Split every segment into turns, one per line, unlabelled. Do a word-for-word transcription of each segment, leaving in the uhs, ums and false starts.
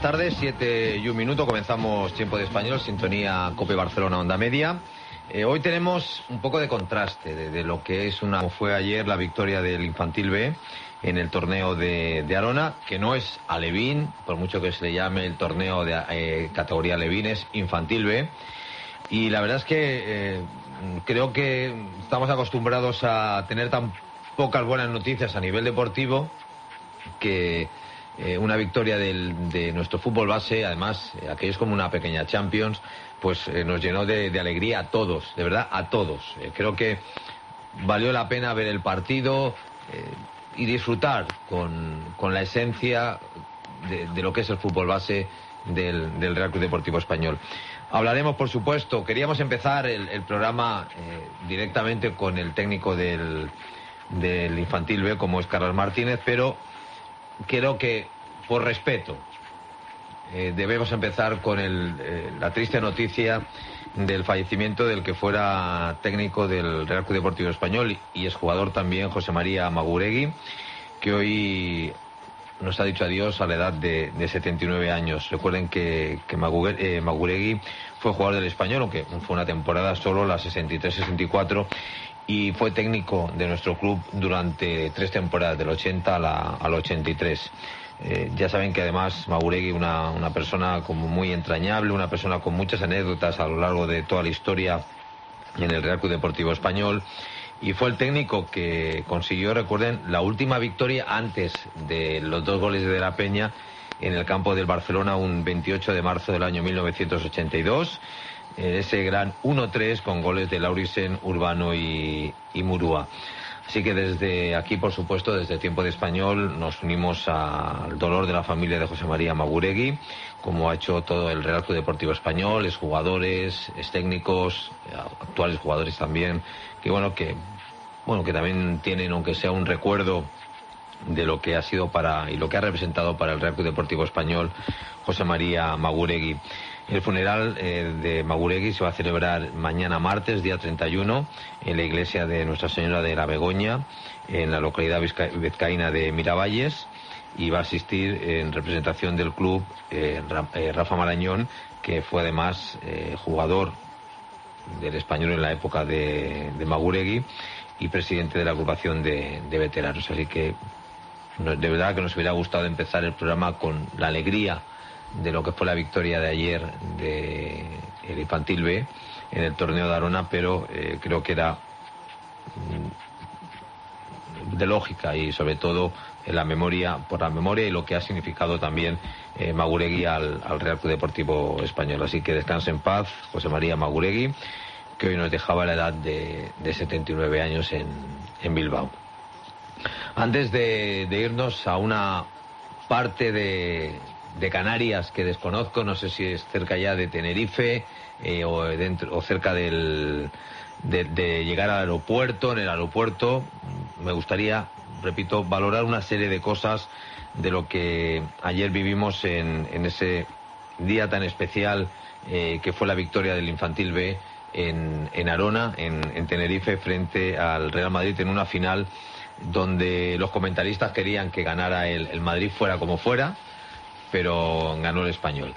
tardes, siete y un minuto, comenzamos Tiempo de Español, sintonía COPE Barcelona Onda Media. Eh, hoy tenemos un poco de contraste de, de lo que es una, como fue ayer la victoria del Infantil B en el torneo de, de Arona, que no es alevín, por mucho que se le llame el torneo de eh, categoría alevín, es Infantil B. Y la verdad es que eh, creo que estamos acostumbrados a tener tan pocas buenas noticias a nivel deportivo que eh, una victoria del, de nuestro fútbol base, además, eh, aquello es como una pequeña Champions, pues eh, nos llenó de, de alegría a todos, de verdad, a todos. Eh, creo que valió la pena ver el partido eh, y disfrutar con, con la esencia de, de lo que es el fútbol base del, del Real Club Deportivo Español. Hablaremos, por supuesto, queríamos empezar el, el programa eh, directamente con el técnico del, del Infantil B, como es Carlos Martínez, pero creo que, por respeto, eh, debemos empezar con el, eh, la triste noticia del fallecimiento del que fuera técnico del Real Club Deportivo Español y es jugador también, José María Maguregui, que hoy nos ha dicho adiós a la edad de, de setenta y nueve años. Recuerden que, que Maguregui, eh, Maguregui fue jugador del Español, aunque fue una temporada solo, la sesenta y tres sesenta y cuatro, y fue técnico de nuestro club durante tres temporadas, del ochenta a la, al ochenta y tres. Eh, ya saben que además Maguregui, una, una persona como muy entrañable, una persona con muchas anécdotas a lo largo de toda la historia en el Real Club Deportivo Español, y fue el técnico que consiguió, recuerden, la última victoria antes de los dos goles de De la Peña en el campo del Barcelona un veintiocho de marzo del año mil novecientos ochenta y dos. Ese gran uno tres con goles de Laurisen, Urbano y, y Murúa. Así que desde aquí, por supuesto, desde Tiempo de Español, nos unimos al dolor de la familia de José María Maguregui, como ha hecho todo el Real Club Deportivo Español, es jugadores, es técnicos, actuales jugadores también, que bueno, que bueno, que también tienen, aunque sea un recuerdo de lo que ha sido para y lo que ha representado para el Real Club Deportivo Español José María Maguregui. El funeral eh, de Maguregui se va a celebrar mañana martes, día treinta y uno, en la iglesia de Nuestra Señora de la Begoña, en la localidad vizcaína de Miravalles, y va a asistir en representación del club eh, Rafa Marañón, que fue además eh, jugador del Español en la época de, de Maguregui y presidente de la agrupación de, de veteranos. Así que de verdad que nos hubiera gustado empezar el programa con la alegría de lo que fue la victoria de ayer de el Infantil B en el torneo de Arona, pero eh, creo que era de lógica y sobre todo en la memoria, por la memoria y lo que ha significado también eh, Maguregui al, al Real Club Deportivo Español. Así que descanse en paz José María Maguregui, que hoy nos dejaba la edad de, de setenta y nueve años en, en Bilbao. Antes de, de irnos a una parte de, de Canarias que desconozco, no sé si es cerca ya de Tenerife eh, o, dentro, o cerca del, de, de llegar al aeropuerto, en el aeropuerto, me gustaría, repito, valorar una serie de cosas de lo que ayer vivimos en, en ese día tan especial eh, que fue la victoria del Infantil B en, en Arona, en, en Tenerife, frente al Real Madrid en una final donde los comentaristas querían que ganara el, el Madrid fuera como fuera, pero ganó el Español.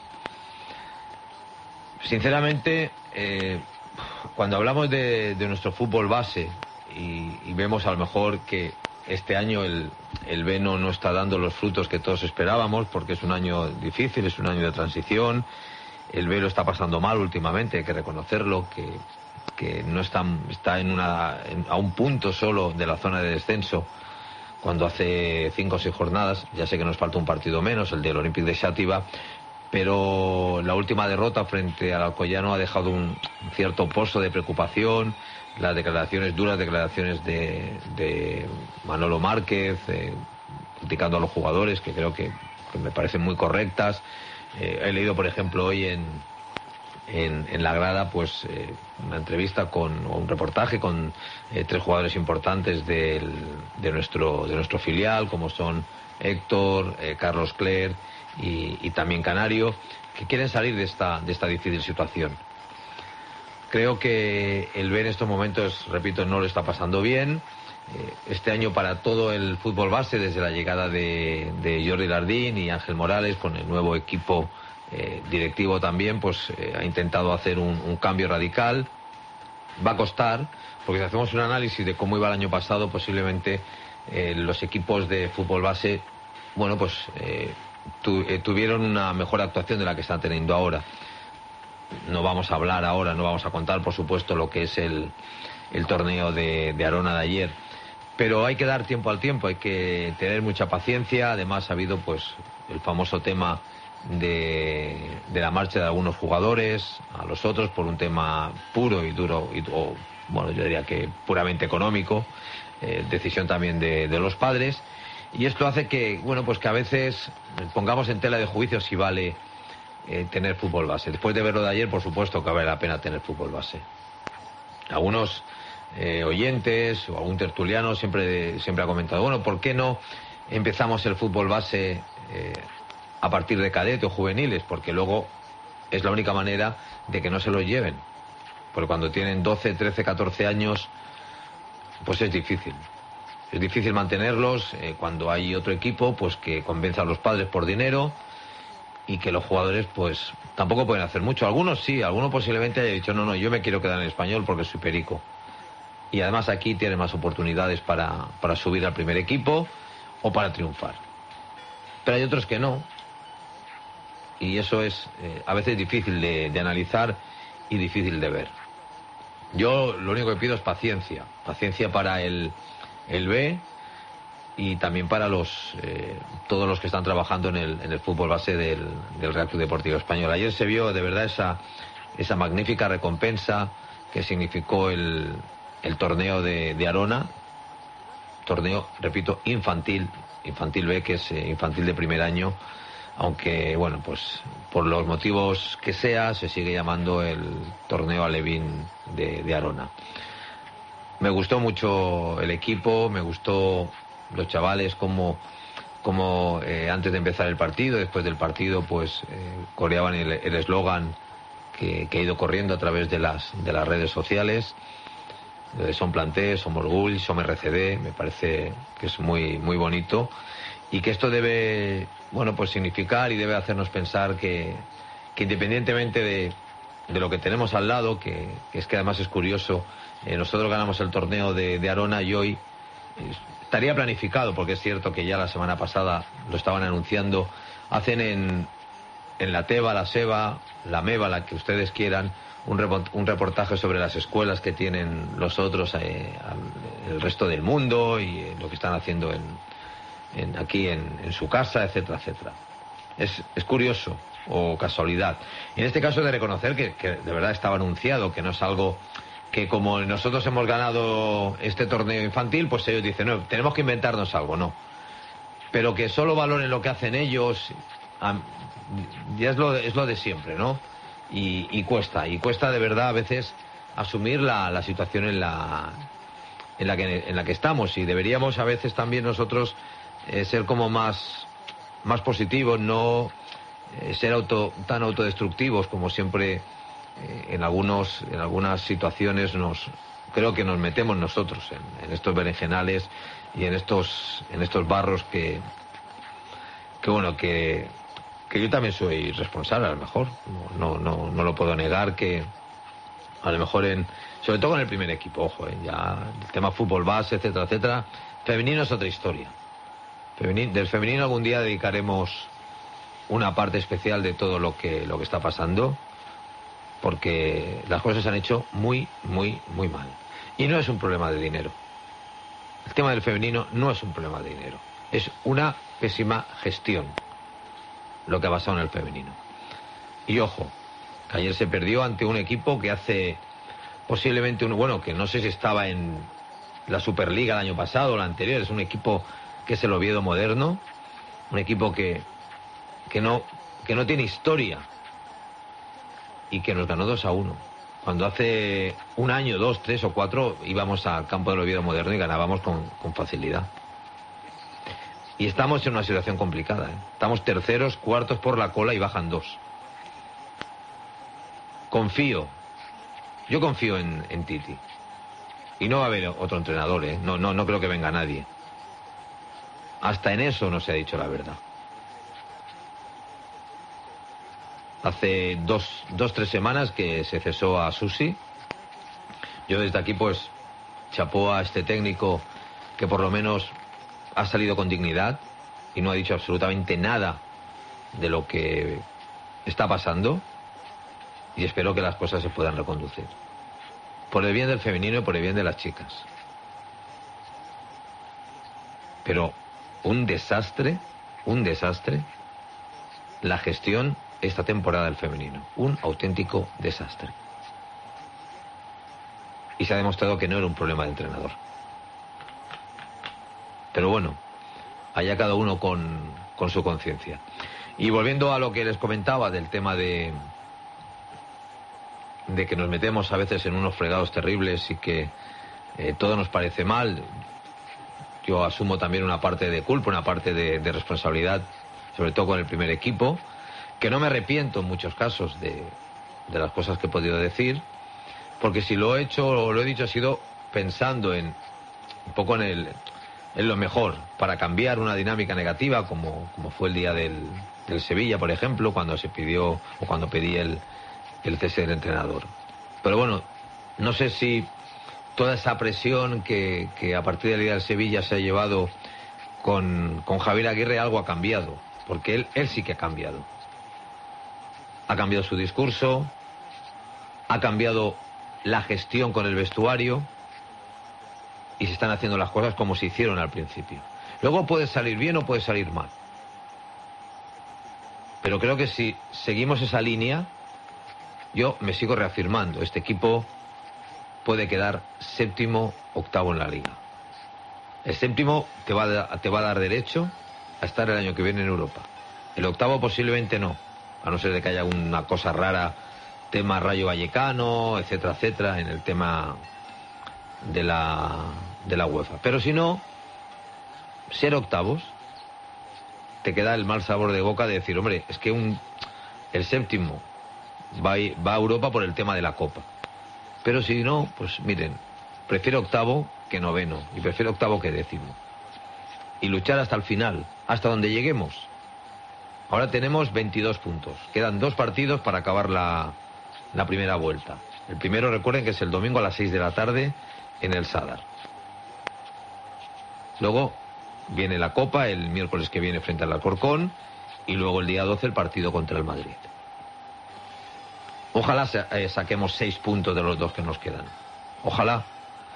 Sinceramente, eh, cuando hablamos de, de nuestro fútbol base y, y vemos a lo mejor que este año el, el B no, no está dando los frutos que todos esperábamos, porque es un año difícil, es un año de transición, el B lo está pasando mal últimamente, hay que reconocerlo, que que no está, está en una, en, a un punto solo de la zona de descenso, cuando hace cinco o seis jornadas. Ya sé que nos falta un partido menos, el del Olympique de Xàtiva, pero la última derrota frente al Alcoyano ha dejado un cierto pozo de preocupación, las declaraciones, duras declaraciones de, de Manolo Márquez, eh, criticando a los jugadores, que creo que, que me parecen muy correctas. Eh, he leído, por ejemplo, hoy en En, en la grada, pues eh, una entrevista con, o un reportaje con eh, tres jugadores importantes del, de, nuestro, de nuestro filial, como son Héctor, eh, Carlos Cler y, y también Canario, que quieren salir de esta, de esta difícil situación. Creo que el B en estos momentos, repito, no lo está pasando bien. este año para todo el fútbol base, desde la llegada de, de Jordi Lardín y Ángel Morales, con el nuevo equipo eh, directivo también, pues eh, ha intentado hacer un, un cambio radical. Va a costar, porque si hacemos un análisis de cómo iba el año pasado, posiblemente eh, los equipos de fútbol base, bueno, pues eh, tu, eh, tuvieron una mejor actuación de la que están teniendo ahora. No vamos a hablar ahora, no vamos a contar, por supuesto, lo que es el, el torneo de, de Arona de ayer. Pero hay que dar tiempo al tiempo, hay que tener mucha paciencia. Además ha habido pues el famoso tema de, de la marcha de algunos jugadores a los otros por un tema puro y duro, y, o, bueno, yo diría que puramente económico, eh, decisión también de, de los padres. Y esto hace que, bueno, pues que a veces pongamos en tela de juicio si vale eh, tener fútbol base. Después de verlo de ayer, por supuesto que vale la pena tener fútbol base. Algunos Eh, oyentes o algún tertuliano siempre, siempre ha comentado, bueno, ¿por qué no empezamos el fútbol base eh, a partir de cadete o juveniles? Porque luego es la única manera de que no se los lleven. Porque cuando tienen doce, trece, catorce años, pues es difícil. Es difícil mantenerlos eh, cuando hay otro equipo pues que convenza a los padres por dinero y que los jugadores pues tampoco pueden hacer mucho. Algunos sí, algunos posiblemente haya dicho, no, no, yo me quiero quedar en español porque soy perico. Y además aquí tiene más oportunidades para, para subir al primer equipo o para triunfar. Pero hay otros que no. Y eso es eh, a veces difícil de, de analizar y difícil de ver. Yo lo único que pido es paciencia. Paciencia para el, el B y también para los eh, todos los que están trabajando en el, en el fútbol base del, del Real Club Deportivo Español. Ayer se vio de verdad esa, esa magnífica recompensa que significó el... el torneo de, de Arona, torneo, repito, infantil, infantil B, que es eh, infantil de primer año, aunque, bueno, pues por los motivos que sea, se sigue llamando el torneo alevín de, de Arona. Me gustó mucho el equipo, me gustó los chavales, como, como eh, antes de empezar el partido, después del partido, pues eh, coreaban el eslogan que, que ha ido corriendo a través de las, de las redes sociales. Son Planté, Som Orgull, Som R C D, me parece que es muy, muy bonito y que esto debe, bueno, pues significar y debe hacernos pensar que, que independientemente de, de lo que tenemos al lado, que, que es que además es curioso, eh, nosotros ganamos el torneo de, de Arona y hoy eh, estaría planificado, porque es cierto que ya la semana pasada lo estaban anunciando, hacen en, en la Teba, la Seba, la Meva, la que ustedes quieran, un reportaje sobre las escuelas que tienen los otros, eh, el resto del mundo y eh, lo que están haciendo en, en, aquí en, en su casa, etcétera, etcétera. Es, es curioso o casualidad. Y en este caso he de reconocer que, que de verdad estaba anunciado, que no es algo que como nosotros hemos ganado este torneo infantil, pues ellos dicen, no, tenemos que inventarnos algo, no. Pero que solo valoren lo que hacen ellos, ya es lo, es lo de siempre, ¿no? Y, y cuesta, y cuesta de verdad a veces asumir la, la situación en la, en, la que, en la que estamos, y deberíamos a veces también nosotros eh, ser como más, más positivos, no eh, ser auto, tan autodestructivos como siempre eh, en, algunos, en algunas situaciones nos creo que nos metemos nosotros en, en estos berenjenales y en estos, en estos barros que, que bueno, que que yo también soy responsable, a lo mejor, no, no, no lo puedo negar, que a lo mejor en, sobre todo en el primer equipo, ojo, eh, ya el tema fútbol base, etcétera, etcétera, femenino es otra historia. Femenino, del femenino algún día dedicaremos una parte especial de todo lo que, lo que está pasando, porque las cosas se han hecho muy, muy, muy mal. Y no es un problema de dinero. El tema del femenino no es un problema de dinero, es una pésima gestión lo que ha pasado en el femenino. Y ojo, que ayer se perdió ante un equipo que hace posiblemente un, bueno, que no sé si estaba en la Superliga el año pasado o la anterior, es un equipo que es el Oviedo moderno, un equipo que, que no, que no tiene historia y que nos ganó dos a uno. Cuando hace un año, dos, tres o cuatro íbamos al campo del Oviedo moderno y ganábamos con, con facilidad. Y estamos en una situación complicada, ¿eh? Estamos terceros, cuartos por la cola y bajan dos. Confío, yo confío en, en Titi. Y no va a haber otro entrenador, ¿eh? No, no, no creo que venga nadie. Hasta en eso no se ha dicho la verdad. Hace dos, dos, tres semanas que se cesó a Susi. Yo desde aquí, pues, chapó a este técnico que por lo menos ha salido con dignidad y no ha dicho absolutamente nada de lo que está pasando, y espero que las cosas se puedan reconducir. Por el bien del femenino y por el bien de las chicas. Pero un desastre, un desastre, la gestión esta temporada del femenino. Un auténtico desastre. Y se ha demostrado que no era un problema de entrenador. Pero bueno, allá cada uno con, con su conciencia. Y volviendo a lo que les comentaba del tema de, de que nos metemos a veces en unos fregados terribles y que eh, todo nos parece mal, yo asumo también una parte de culpa, una parte de, de responsabilidad, sobre todo con el primer equipo, que no me arrepiento en muchos casos de, de las cosas que he podido decir, porque si lo he hecho o lo he dicho ha sido pensando en un poco en el en lo mejor para cambiar una dinámica negativa, como, como fue el día del, del Sevilla, por ejemplo, cuando se pidió o cuando pedí el, el cese del entrenador. Pero bueno, no sé si toda esa presión que, que a partir del día del Sevilla se ha llevado con, con Javier Aguirre, algo ha cambiado, porque él, él sí que ha cambiado. Ha cambiado su discurso, ha cambiado la gestión con el vestuario, y se están haciendo las cosas como se hicieron al principio. Luego puede salir bien o puede salir mal. Pero creo que si seguimos esa línea, yo me sigo reafirmando. Este equipo puede quedar séptimo, octavo en la liga. El séptimo te va a, te va a dar derecho a estar el año que viene en Europa. El octavo posiblemente no, a no ser de que haya una cosa rara, tema Rayo Vallecano, etcétera, etcétera, en el tema de la de la UEFA. Pero si no, ser octavos te queda el mal sabor de boca de decir, hombre, es que un el séptimo va a, va a Europa por el tema de la Copa. Pero si no, pues miren, prefiero octavo que noveno y prefiero octavo que décimo. Y luchar hasta el final, hasta donde lleguemos. Ahora tenemos veintidós puntos. Quedan dos partidos para acabar la, la primera vuelta. El primero, recuerden que es el domingo a las seis de la tarde en el Sadar. Luego viene la Copa el miércoles que viene frente al Alcorcón y luego el día doce el partido contra el Madrid. Ojalá eh, saquemos seis puntos de los dos que nos quedan. Ojalá.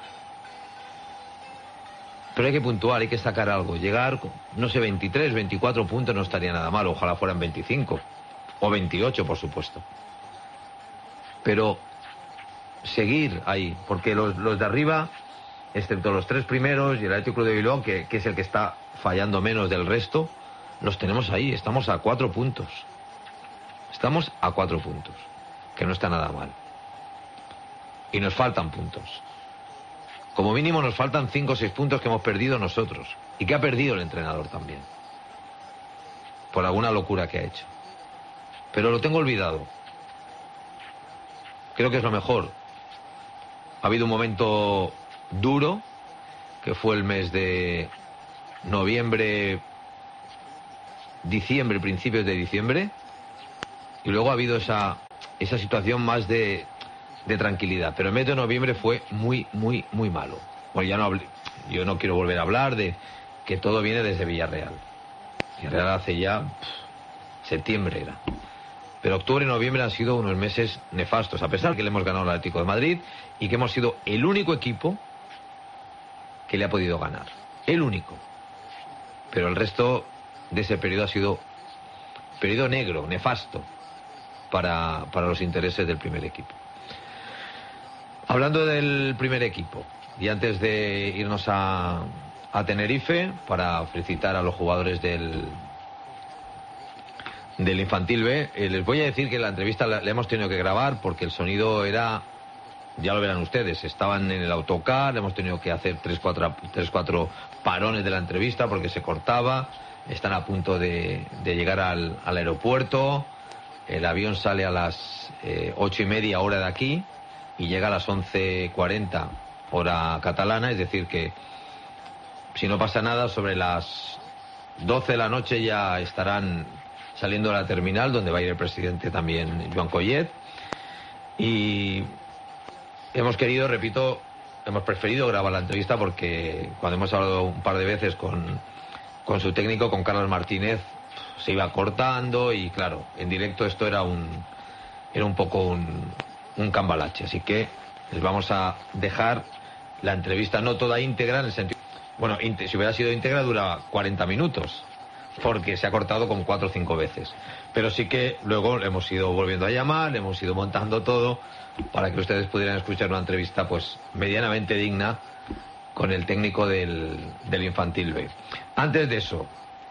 Pero hay que puntuar, hay que sacar algo. Llegar, no sé, veintitrés, veinticuatro puntos no estaría nada mal. Ojalá fueran veinticinco. O veintiocho, por supuesto. Pero seguir ahí, porque los, los de arriba, excepto los tres primeros y el Athletic Club de Bilbao, que, que es el que está fallando menos del resto, los tenemos ahí. Estamos a cuatro puntos. Estamos a cuatro puntos. Que no está nada mal. Y nos faltan puntos. Como mínimo nos faltan cinco o seis puntos que hemos perdido nosotros. Y que ha perdido el entrenador también. Por alguna locura que ha hecho. Pero lo tengo olvidado. Creo que es lo mejor. Ha habido un momento duro, que fue el mes de noviembre, diciembre, principios de diciembre. Y luego ha habido esa... esa situación más de, de tranquilidad. Pero el mes de noviembre fue muy, muy, muy malo. Bueno, ya no hablé, yo no quiero volver a hablar de que todo viene desde Villarreal. Villarreal hace ya pff, septiembre era. Pero octubre y noviembre han sido unos meses nefastos, a pesar que le hemos ganado al Atlético de Madrid y que hemos sido el único equipo que le ha podido ganar. El único. Pero el resto de ese periodo ha sido periodo negro, nefasto. Para, para los intereses del primer equipo. Hablando del primer equipo, y antes de irnos a, a Tenerife, para felicitar a los jugadores del, del Infantil B, eh, les voy a decir que la entrevista la, la hemos tenido que grabar porque el sonido era, ya lo verán ustedes, estaban en el autocar, hemos tenido que hacer tres, cuatro, tres, cuatro parones de la entrevista porque se cortaba, están a punto de, de llegar al, al aeropuerto. El avión sale a las eh, ocho y media hora de aquí y llega a las once cuarenta hora catalana, es decir que si no pasa nada, sobre las doce de la noche ya estarán saliendo de la terminal, donde va a ir el presidente también, Joan Collet. Y hemos querido, repito, hemos preferido grabar la entrevista porque cuando hemos hablado un par de veces con, con su técnico, con Carlos Martínez, se iba cortando y claro, en directo esto era un era un poco un, un cambalache. Así que les vamos a dejar la entrevista no toda íntegra, en el sentido... Bueno, si hubiera sido íntegra dura cuarenta minutos, porque se ha cortado con cuatro o cinco veces. Pero sí que luego le hemos ido volviendo a llamar, le hemos ido montando todo para que ustedes pudieran escuchar una entrevista pues medianamente digna con el técnico del, del Infantil B. Antes de eso,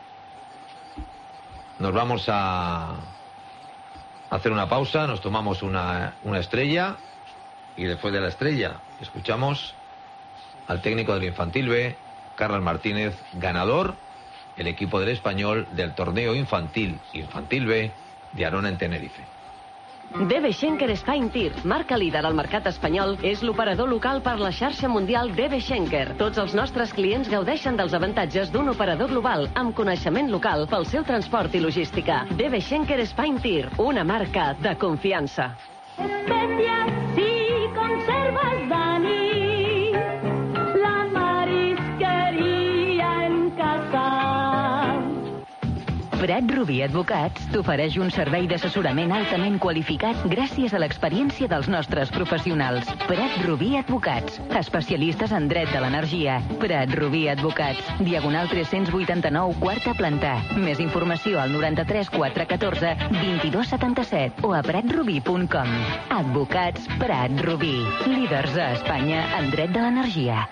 nos vamos a hacer una pausa, nos tomamos una, una estrella y después de la estrella escuchamos al técnico del Infantil B, Carlos Martínez, ganador, el equipo del Español del torneo infantil, Infantil B, de Arona en Tenerife.
D B Schenker Spine Tir, marca líder al mercat espanyol, és l'operador local per la xarxa mundial D B Schenker. Tots els nostres clients gaudeixen dels avantatges d'un operador global amb coneixement local pel seu transport i logística. D B Schenker Spine Tir, una marca de confiança.
Especias y conservas Dani, la marisqueria en casa.
Prat Rubí Advocats t'ofereix un servei d'assessorament altament qualificat gràcies a l'experiència dels nostres professionals. Prat Rubí Advocats, especialistes en dret de l'energia. Prat Rubí Advocats, diagonal tres-cents vuitanta-nou, quarta planta. Més informació al noranta-tres quatre catorze vint-i-dos setanta-set o a prat rubí punt com. Advocats Prat Rubí, líders a Espanya en dret de l'energia.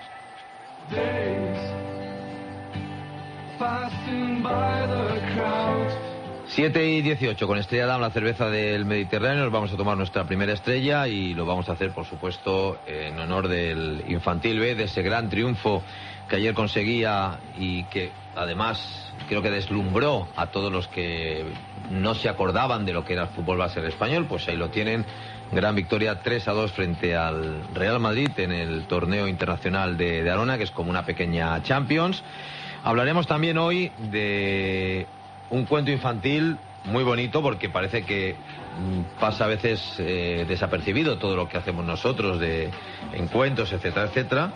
siete y dieciocho, con Estrella Damm, la cerveza del Mediterráneo, nos vamos a tomar nuestra primera estrella y lo vamos a hacer, por supuesto, en honor del Infantil B, de ese gran triunfo que ayer conseguía y que además creo que deslumbró a todos los que no se acordaban de lo que era el fútbol base español. Pues ahí lo tienen, gran victoria tres a dos frente al Real Madrid en el torneo internacional de, de Arona, que es como una pequeña Champions. Hablaremos también hoy de un cuento infantil muy bonito, porque parece que pasa a veces eh, desapercibido todo lo que hacemos nosotros de en cuentos, etcétera, etcétera.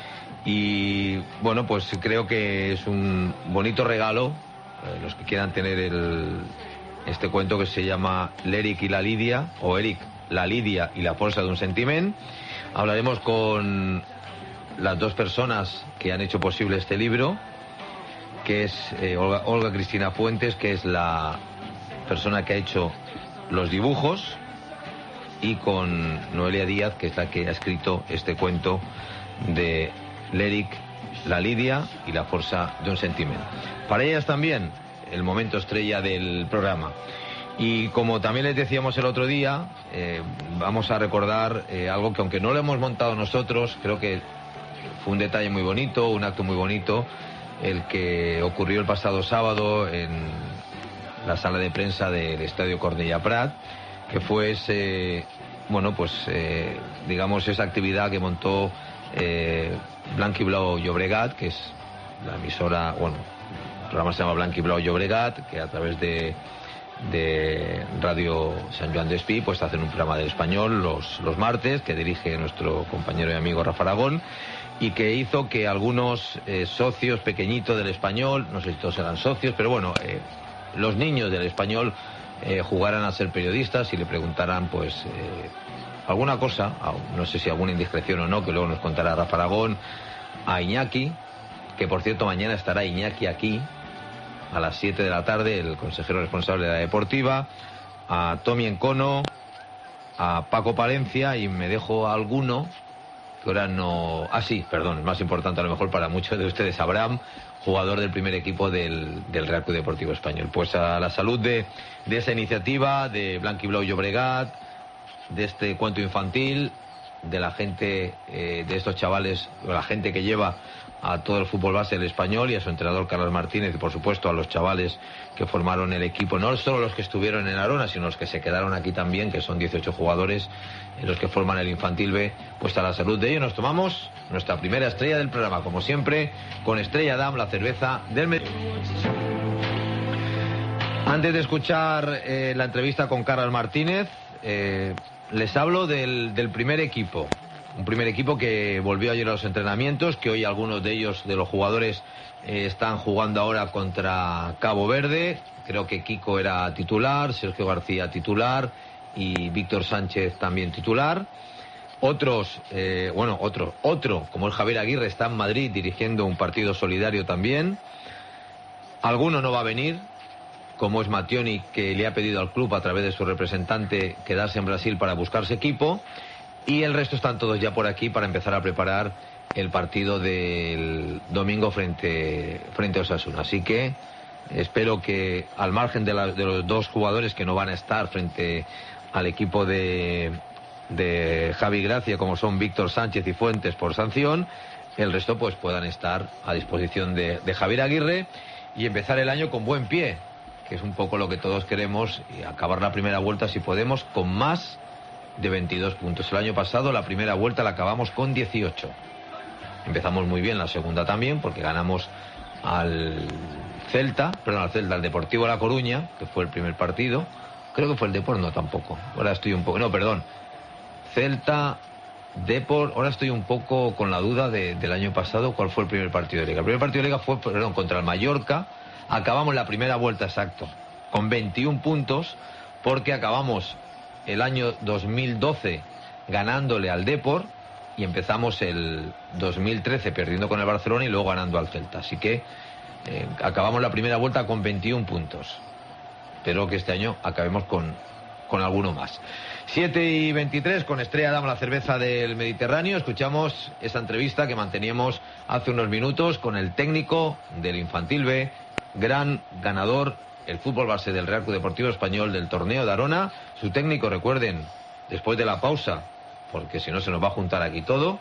Y bueno, pues creo que es un bonito regalo, eh, los que quieran tener el, este cuento que se llama L'Eric y la Lidia, o Eric, la Lidia y la fuerza de un sentiment. Hablaremos con las dos personas que han hecho posible este libro, que es eh, Olga, Olga Cristina Fuentes, que es la persona que ha hecho los dibujos, y con Noelia Díaz, que es la que ha escrito este cuento de L'Eric, la Lidia y la fuerza de un sentiment. Para ellas también el momento estrella del programa. Y como también les decíamos el otro día, eh, vamos a recordar eh, algo que, aunque no lo hemos montado nosotros, creo que fue un detalle muy bonito, un acto muy bonito, el que ocurrió el pasado sábado en la sala de prensa del Estadio Cornellà Prat, que fue ese, bueno, pues eh, digamos esa actividad que montó eh, Blanquiblau Llobregat, que es la emisora, bueno, el programa se llama Blanquiblau Llobregat, que a través de de Radio San Joan d'Espí pues hacen un programa del español los, los martes, que dirige nuestro compañero y amigo Rafa Aragón, y que hizo que algunos eh, socios pequeñitos del español, no sé si todos eran socios, pero bueno, eh, los niños del español eh, jugaran a ser periodistas y le preguntaran pues eh, alguna cosa, no sé si alguna indiscreción o no, que luego nos contará Rafa Aragón, a Iñaki, que por cierto mañana estará Iñaki aquí a las siete de la tarde, el consejero responsable de la deportiva, a Tommy Encono, a Paco Palencia, y me dejo a alguno que ahora no... Ah, sí, perdón, es más importante a lo mejor para muchos de ustedes, Abraham, jugador del primer equipo del, del Real Club Deportivo Español. Pues a la salud de, de esa iniciativa, de Blanquiblau Llobregat, de este cuento infantil, de la gente, eh, de estos chavales, o la gente que lleva a todo el fútbol base del Español y a su entrenador Carlos Martínez y por supuesto a los chavales que formaron el equipo, no solo los que estuvieron en Arona, sino los que se quedaron aquí también, que son dieciocho jugadores, los que forman el Infantil B. Pues a la salud de ellos nos tomamos nuestra primera estrella del programa, como siempre, con Estrella Damm, la cerveza del Med. Antes de escuchar eh, la entrevista con Carlos Martínez, eh, les hablo del, del primer equipo. Un primer equipo que volvió ayer a los entrenamientos, que hoy algunos de ellos, de los jugadores, eh, están jugando ahora contra Cabo Verde. Creo que Kiko era titular, Sergio García titular y Víctor Sánchez también titular. Otros, eh, bueno, otro, otro, como el Javier Aguirre, está en Madrid dirigiendo un partido solidario también. Alguno no va a venir, como es Mattioni, que le ha pedido al club a través de su representante quedarse en Brasil para buscarse equipo. Y el resto están todos ya por aquí para empezar a preparar el partido del domingo frente, frente a Osasuna. Así que espero que, al margen de, la, de los dos jugadores que no van a estar frente al equipo de, de Javi Gracia, como son Víctor Sánchez y Fuentes por sanción, el resto pues puedan estar a disposición de, de Javier Aguirre y empezar el año con buen pie, que es un poco lo que todos queremos, y acabar la primera vuelta, si podemos, con más de veintidós puntos. El año pasado la primera vuelta la acabamos con dieciocho. Empezamos muy bien la segunda también, porque ganamos al Celta, perdón, al Celta, al Deportivo La Coruña, que fue el primer partido. Creo que fue el Depor, no, tampoco. Ahora estoy un poco, no, perdón. Celta, Depor, ahora estoy un poco con la duda de, del año pasado, cuál fue el primer partido de Liga. El primer partido de Liga fue, perdón, contra el Mallorca. Acabamos la primera vuelta, exacto, con veintiún puntos, porque acabamos el año dos mil doce ganándole al Depor y empezamos el dos mil trece perdiendo con el Barcelona y luego ganando al Celta. Así que eh, acabamos la primera vuelta con veintiún puntos. Espero que este año acabemos con, con alguno más. siete y veintitrés, con Estrella Damm, la cerveza del Mediterráneo. Escuchamos esa entrevista que manteníamos hace unos minutos con el técnico del Infantil B, gran ganador, el fútbol base del Real Club Deportivo Español del torneo de Arona. Su técnico, recuerden, después de la pausa, porque si no se nos va a juntar aquí todo,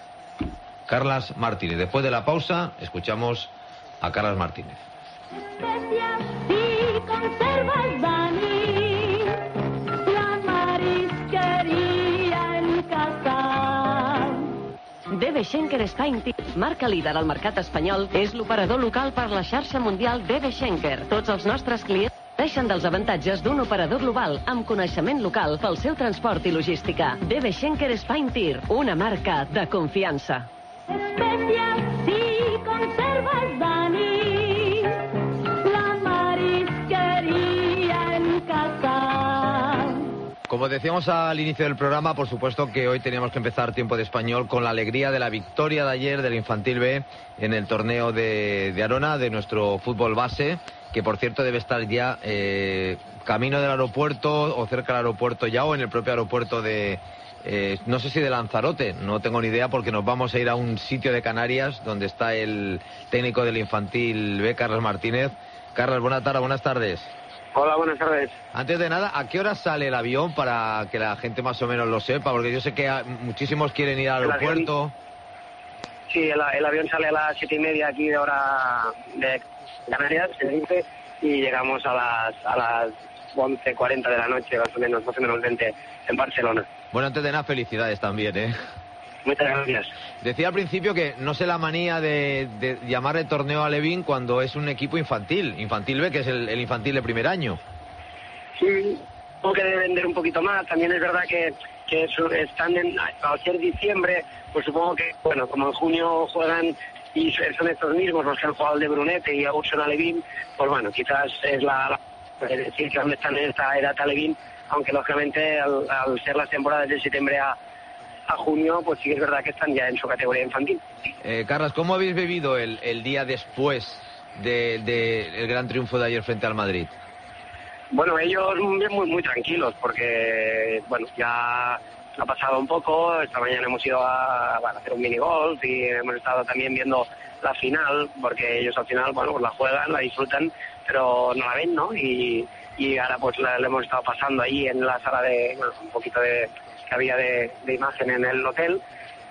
Carlos Martínez. Después de la pausa, escuchamos a Carlos Martínez.
Especias y conservas, Dani, la marisquería en casa.
D B Schenker Spain Tea, marca líder al mercat espanyol, és l'operador local per la xarxa mundial D B Schenker. Tots els nostres clients deixen dels avantatges d'un operador global amb coneixement local pel seu transport i logística. D B Schenker Spain Tea, una marca de confiança.
Especias y conservas, Dani, la marisquería en casa.
Como decíamos al inicio del programa, por supuesto que hoy teníamos que empezar Tiempo de Español con la alegría de la victoria de ayer del Infantil B en el torneo de, de Arona, de nuestro fútbol base, que por cierto debe estar ya eh, camino del aeropuerto o cerca del aeropuerto ya, o en el propio aeropuerto de, eh, no sé si de Lanzarote, no tengo ni idea, porque nos vamos a ir a un sitio de Canarias donde está el técnico del Infantil B, Carlos Martínez. Carlos, buenas tardes, buenas tardes.
Hola, buenas tardes.
Antes de nada, ¿a qué hora sale el avión para que la gente más o menos lo sepa? Porque yo sé que muchísimos quieren ir al
El
aeropuerto.
Avión, sí, el, el avión sale a las siete y media aquí de hora de Canarias, se dice, y llegamos a las a las once cuarenta de la noche, más o menos, más o menos veinte, en Barcelona.
Bueno, antes de nada, felicidades también, ¿eh?
Muchas gracias.
Decía al principio que no sé la manía de, de llamarle torneo a Alevín cuando es un equipo infantil, Infantil B, que es el, el infantil de primer año.
Sí, tengo que vender un poquito más. También es verdad que, que están en, al ser diciembre, pues supongo que, bueno, como en junio juegan y son estos mismos los que han jugado el de Brunete y a Hudson Alevín, pues bueno, quizás es la, la es decir, que están en esta edad Alevín, aunque lógicamente al, al ser las temporadas de septiembre a a junio, pues sí que es verdad que están ya en su categoría infantil.
Eh, Carlos, ¿cómo habéis vivido el, el día después del de, de gran triunfo de ayer frente al Madrid?
Bueno, ellos muy, muy tranquilos, porque bueno, ya ha pasado un poco. Esta mañana hemos ido a, bueno, a hacer un minigolf y hemos estado también viendo la final, porque ellos al final, bueno, pues la juegan, la disfrutan, pero no la ven, ¿no? Y, y ahora pues la, la hemos estado pasando ahí en la sala de, bueno, un poquito de que había de, de imagen en el hotel,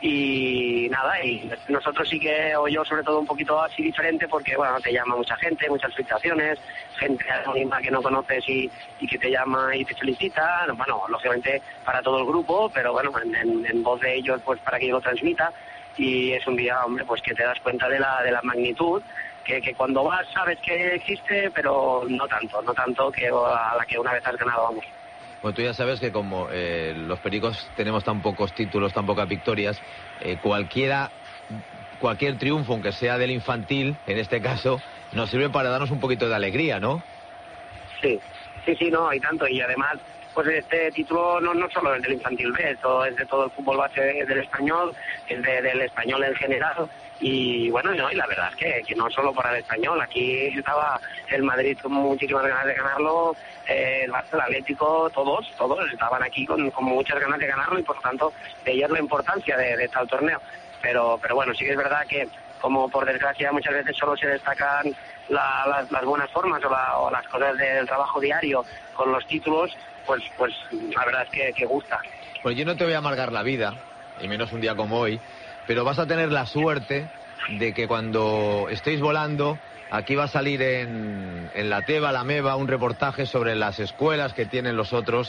y nada, y nosotros sí que, o yo sobre todo un poquito así diferente, porque bueno, te llama mucha gente, muchas felicitaciones, gente anónima que no conoces y, y que te llama y te felicita, bueno, lógicamente para todo el grupo, pero bueno, en, en, en voz de ellos, pues para que yo lo transmita, y es un día, hombre, pues que te das cuenta de la, de la magnitud, que, que cuando vas sabes que existe, pero no tanto, no tanto que a la que una vez has ganado, vamos.
Bueno, tú ya sabes que como eh, los pericos tenemos tan pocos títulos, tan pocas victorias, eh, cualquiera, cualquier triunfo, aunque sea del infantil, en este caso, nos sirve para darnos un poquito de alegría, ¿no?
Sí, sí, sí, no, y tanto, y además, pues este título no, no solo es del infantil B, esto es de todo el fútbol base del español, es de, del español en general, y bueno, no, y la verdad es que, que no solo para el español, aquí estaba el Madrid con muchísimas ganas de ganarlo, eh, el Barça, el Atlético, todos, todos estaban aquí con, con muchas ganas de ganarlo y por lo tanto de ellos la importancia de, de tal torneo, pero, pero bueno, sí que es verdad que como por desgracia muchas veces solo se destacan la, las, las buenas formas o, la, o las cosas del trabajo diario con los títulos, pues pues la verdad es que, que gusta.
Pues yo no te voy a amargar la vida, y menos un día como hoy, pero vas a tener la suerte de que cuando estéis volando, aquí va a salir en, en la Teba, la Meva, un reportaje sobre las escuelas que tienen los otros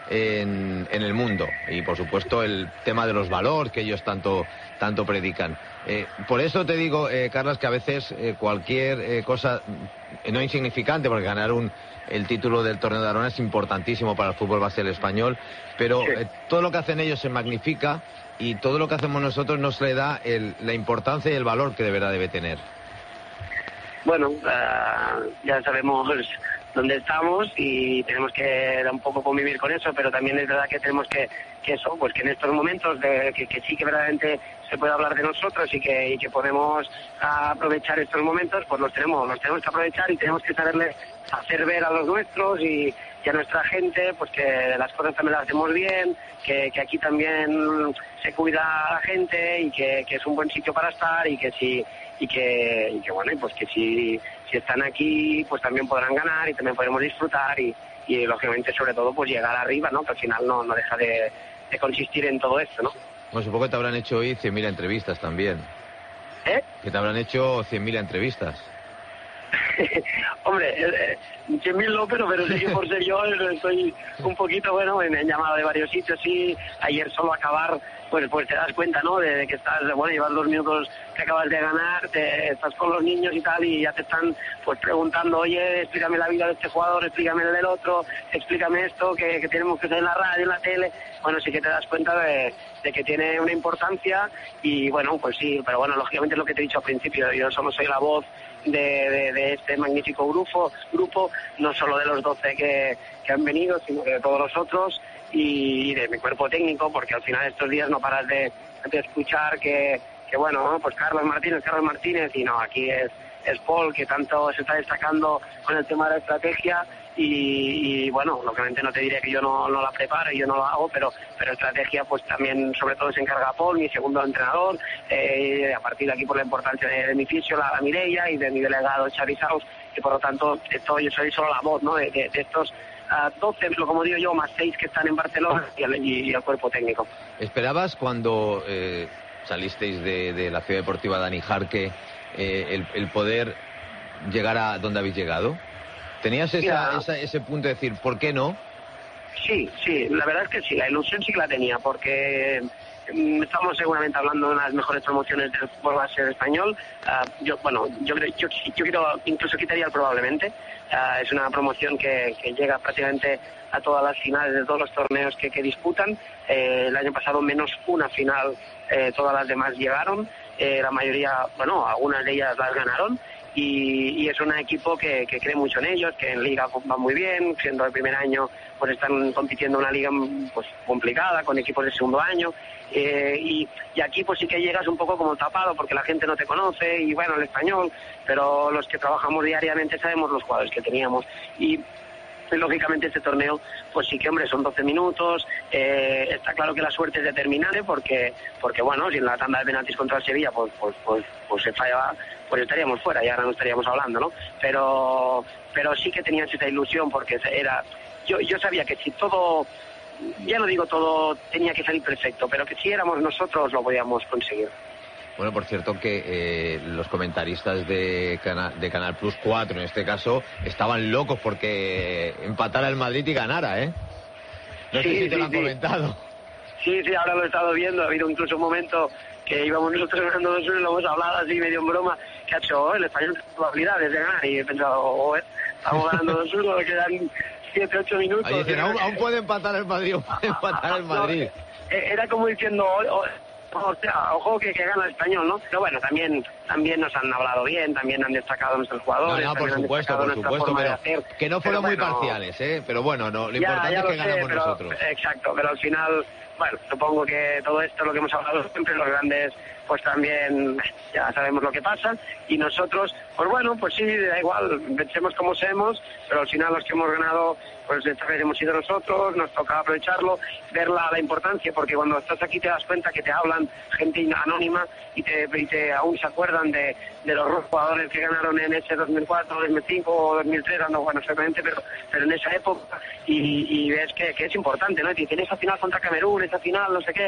en, en el mundo. Y por supuesto el tema de los valores que ellos tanto, tanto predican. Eh, por eso te digo, eh, Carlas, que a veces eh, cualquier eh, cosa, eh, no insignificante, porque ganar un, el título del torneo de Arona es importantísimo para el fútbol base del español, pero
Sí.
eh, todo lo que hacen ellos se magnifica y todo lo que hacemos nosotros nos le da el, la importancia y el valor que de verdad debe tener.
Bueno, uh, ya sabemos dónde estamos y tenemos que un poco convivir con eso, pero también es verdad que tenemos que, que eso, pues que en estos momentos de, que, que sí que verdaderamente se puede hablar de nosotros y que, y que podemos aprovechar estos momentos, pues los tenemos, los tenemos que aprovechar y tenemos que saberles hacer ver a los nuestros y, y a nuestra gente, pues que las cosas también las hacemos bien, que, que aquí también se cuida a la gente y que, que es un buen sitio para estar y que si y que, y que bueno, y pues que si, si están aquí, pues también podrán ganar y también podremos disfrutar y, y lógicamente sobre todo pues llegar arriba, ¿no? Que al final no, no deja de, de consistir en todo esto, ¿no?
Bueno, supongo que te habrán hecho hoy cien mil entrevistas también.
¿Eh?
Que te habrán hecho cien mil entrevistas.
Hombre, eh, cien mil no, pero, pero sí que por ser yo estoy un poquito, bueno, me han llamado de varios sitios, sí, ayer solo acabar, pues pues te das cuenta, ¿no?, de, de que estás, bueno, llevas dos minutos que acabas de ganar, te, estás con los niños y tal, y ya te están, pues, preguntando, oye, explícame la vida de este jugador, explícame el del otro, explícame esto, que, que tenemos que hacer en la radio, en la tele, bueno, sí que te das cuenta de, de que tiene una importancia, y bueno, pues sí, pero bueno, lógicamente es lo que te he dicho al principio, yo solo soy la voz de, de, de este magnífico grupo, grupo, no solo de los doce que, que han venido, sino de todos los otros, y de mi cuerpo técnico, porque al final estos días no paras de, de escuchar que, que bueno, pues Carlos Martínez, Carlos Martínez, y no, aquí es, es Paul, que tanto se está destacando con el tema de la estrategia, y, y bueno, lógicamente no te diré que yo no, no la preparo y yo no lo hago, pero pero estrategia pues también sobre todo se encarga Paul, mi segundo entrenador, eh, a partir de aquí por la importancia de, de mi fisio, la, la Mireia, y de mi delegado Xavi Saus, y por lo tanto esto, yo soy solo la voz, ¿no?, de, de, de estos uh, doce, como digo yo, más seis que están en Barcelona y el, y el cuerpo técnico.
¿Esperabas cuando eh, salisteis de, de la Ciudad Deportiva Dani Jarque eh, el, el poder llegar a donde habéis llegado? ¿Tenías esa, esa, ese punto de decir, ¿por qué no?
Sí, sí, la verdad es que sí, la ilusión sí que la tenía, porque mm, estamos seguramente hablando de una de las mejores promociones del fútbol base español. Uh, yo, bueno, yo, yo, yo quiero, incluso quitaría el probablemente. Uh, es una promoción que, que llega prácticamente a todas las finales de todos los torneos que, que disputan. Eh, el año pasado menos una final, eh, todas las demás llegaron. Eh, la mayoría, bueno, algunas de ellas las ganaron. Y, y es un equipo que, que cree mucho en ellos, que en Liga va muy bien, siendo el primer año pues están compitiendo en una liga pues complicada, con equipos de segundo año, eh, y, y aquí pues sí que llegas un poco como tapado, porque la gente no te conoce, y bueno, el español, pero los que trabajamos diariamente sabemos los jugadores que teníamos, y lógicamente este torneo, pues sí que, hombre, son doce minutos, eh, está claro que la suerte es determinante, porque, porque bueno, si en la tanda de penaltis contra el Sevilla, pues, pues, pues, pues se fallaba, pues estaríamos fuera, y ahora no estaríamos hablando, ¿no? Pero, pero sí que tenías esa ilusión, porque era, yo, yo sabía que si todo ya no digo todo tenía que salir perfecto, pero que si éramos nosotros lo podíamos conseguir.
Bueno, por cierto que eh, los comentaristas de, Cana de Canal Plus cuatro, en este caso, estaban locos porque empatara el Madrid y ganara, ¿eh? No
sí,
sé si te
sí,
lo han
sí.
comentado.
Sí, sí, ahora lo he estado viendo. Ha habido incluso un momento que íbamos nosotros ganando dos uno y lo hemos hablado así medio en broma, que ha hecho oh, el español tiene probabilidades de ganar. Y he pensado, oh, eh, estamos ganando dos uno, quedan siete ocho minutos.
Ahí dicen, aún, aún puede empatar el Madrid, puede empatar el Madrid.
No, era como diciendo... Oh, oh, o sea, ojo que, que gana el español, ¿no? Pero bueno, también también nos han hablado bien, también han destacado nuestros jugadores.
No, no, por supuesto, por supuesto, pero que no fueron muy parciales, ¿eh? Pero bueno, no, lo
ya,
importante
ya
es que
sé,
ganamos
pero,
nosotros.
Exacto, pero al final, bueno, supongo que todo esto, lo que hemos hablado siempre, los grandes, pues también ya sabemos lo que pasa, y nosotros, pues bueno, pues sí, da igual, pensemos como seamos, pero al final los que hemos ganado, pues esta vez hemos sido nosotros, nos toca aprovecharlo, ver la, la importancia, porque cuando estás aquí te das cuenta que te hablan gente anónima y te, y te aún se acuerdan de, de los jugadores que ganaron en ese dos mil cuatro, dos mil cinco o dos mil tres, no bueno exactamente, pero, pero en esa época, y, y ves que, que es importante, ¿no? Y dicen esa final contra Camerún, esa final, no sé qué,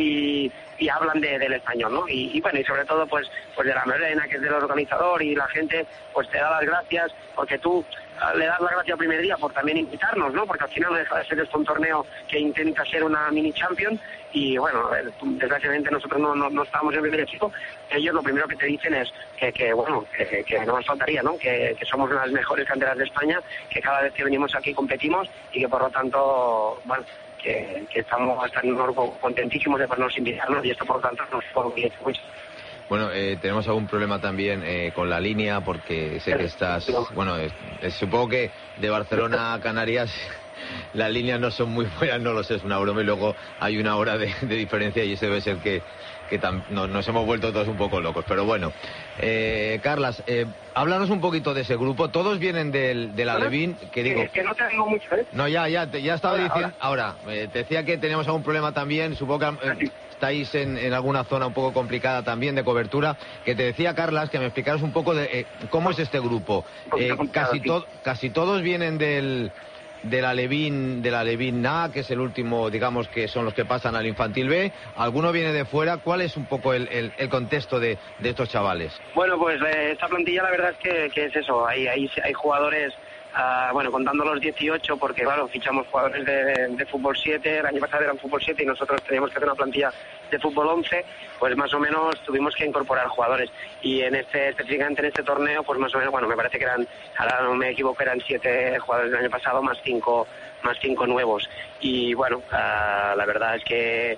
y, y hablan de, del español, ¿no? Y, y bueno, y sobre todo, pues, pues de la Melena, que es del organizador, y la gente, pues te da las gracias, porque tú le das la gracia el primer día por también invitarnos, ¿no? Porque al final no deja de ser esto un torneo que intenta ser una mini champion y bueno, desgraciadamente nosotros no, no, no estábamos en el primer equipo. Ellos lo primero que te dicen es que, que bueno, que, que no nos faltaría, ¿no? Que, que somos las mejores canteras de España, que cada vez que venimos aquí competimos y que por lo tanto, bueno, que, que estamos tan contentísimos de podernos invitarnos y esto por lo tanto nos favorece mucho.
Bueno, eh, tenemos algún problema también eh, con la línea porque sé que estás... Bueno, eh, eh, supongo que de Barcelona a Canarias las líneas no son muy buenas, no lo sé, es una broma y luego hay una hora de, de diferencia y ese debe ser que, que tam, no, nos hemos vuelto todos un poco locos. Pero bueno, eh, Carlas, eh, háblanos un poquito de ese grupo. Todos vienen del, del Alevín, que digo...
Es que no te digo mucho, ¿eh?
No, ya, ya, ya estaba
ahora,
diciendo... Ahora, ahora eh, te decía que tenemos algún problema también, supongo que... Eh, estáis en, en alguna zona un poco complicada también de cobertura, que te decía Carlas que me explicaras un poco de eh, cómo es este grupo. Eh, casi, to casi todos vienen del, del Alevín, del Alevín A, que es el último, digamos, que son los que pasan al Infantil B. Alguno viene de fuera. ¿Cuál es un poco el, el, el contexto de, de estos chavales?
Bueno, pues eh, esta plantilla la verdad es que, que es eso, hay, hay, hay jugadores... Uh, bueno, contando los dieciocho, porque claro, fichamos jugadores de, de, de fútbol siete, el año pasado eran fútbol siete y nosotros teníamos que hacer una plantilla de fútbol once, pues más o menos tuvimos que incorporar jugadores. Y en este, específicamente en este torneo, pues más o menos, bueno, me parece que eran, ahora no me equivoco, eran siete jugadores del año pasado, más cinco, más cinco nuevos. Y bueno, uh, la verdad es que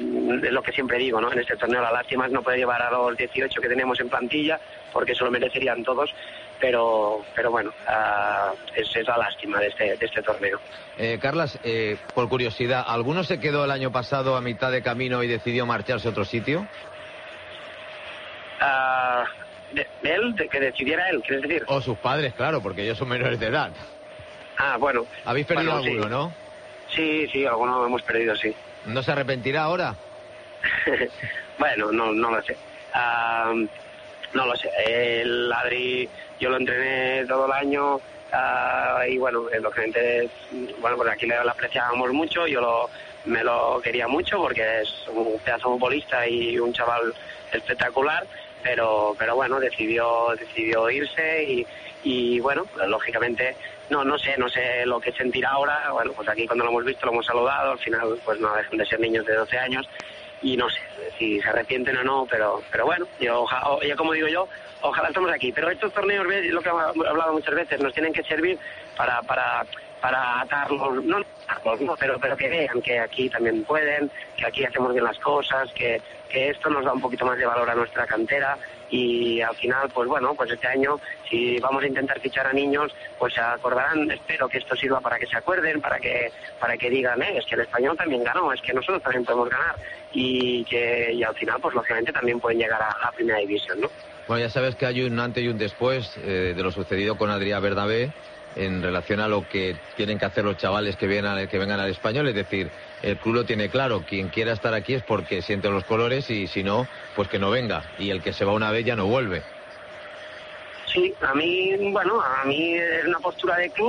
es lo que siempre digo, ¿no? En este torneo la lástima es no poder llevar a los dieciocho que tenemos en plantilla, porque eso lo merecerían todos, pero pero bueno, uh, es, es la lástima de este, de este torneo.
Eh, Carlas, eh, por curiosidad, ¿alguno se quedó el año pasado a mitad de camino y decidió marcharse a otro sitio?
Uh, de, de él, de que decidiera él, ¿quieres decir?
O sus padres, claro, porque ellos son menores de edad.
Ah, bueno.
¿Habéis perdido
bueno,
alguno,
sí.
no?
Sí, sí, alguno hemos perdido, sí.
¿No se arrepentirá ahora?
Bueno, no, no lo sé. Uh, no lo sé. El Adri, yo lo entrené todo el año uh, y bueno, lógicamente, bueno, pues aquí le, le apreciábamos mucho. Yo lo, me lo quería mucho porque es un pedazo futbolista y un chaval espectacular. Pero, pero bueno, decidió, decidió irse y, y bueno, lógicamente. No, no sé, no sé lo que sentirá ahora. Bueno, pues aquí cuando lo hemos visto lo hemos saludado. Al final, pues no dejan de ser niños de doce años. Y no sé si se arrepienten o no, pero pero bueno, yo, ya como digo yo, ojalá estemos aquí. Pero estos torneos, ¿ves? Lo que he hablado muchas veces, nos tienen que servir para para para atarlos, no atarlos, no, pero, pero que vean que aquí también pueden, que aquí hacemos bien las cosas, que, que esto nos da un poquito más de valor a nuestra cantera. Y al final, pues bueno, pues este año, si vamos a intentar fichar a niños, pues se acordarán, espero que esto sirva para que se acuerden, para que para que digan, eh, es que el español también ganó, es que nosotros también podemos ganar, y que y al final, pues lógicamente también pueden llegar a la primera división, ¿no?
Bueno, ya sabes que hay un antes y un después eh, de lo sucedido con Adrià Bernabé en relación a lo que tienen que hacer los chavales que vengan, que vengan al español, es decir, el club lo tiene claro, quien quiera estar aquí es porque siente los colores y si no, pues que no venga, y el que se va una vez ya no vuelve.
Sí, a mí, bueno, a mí es una postura de club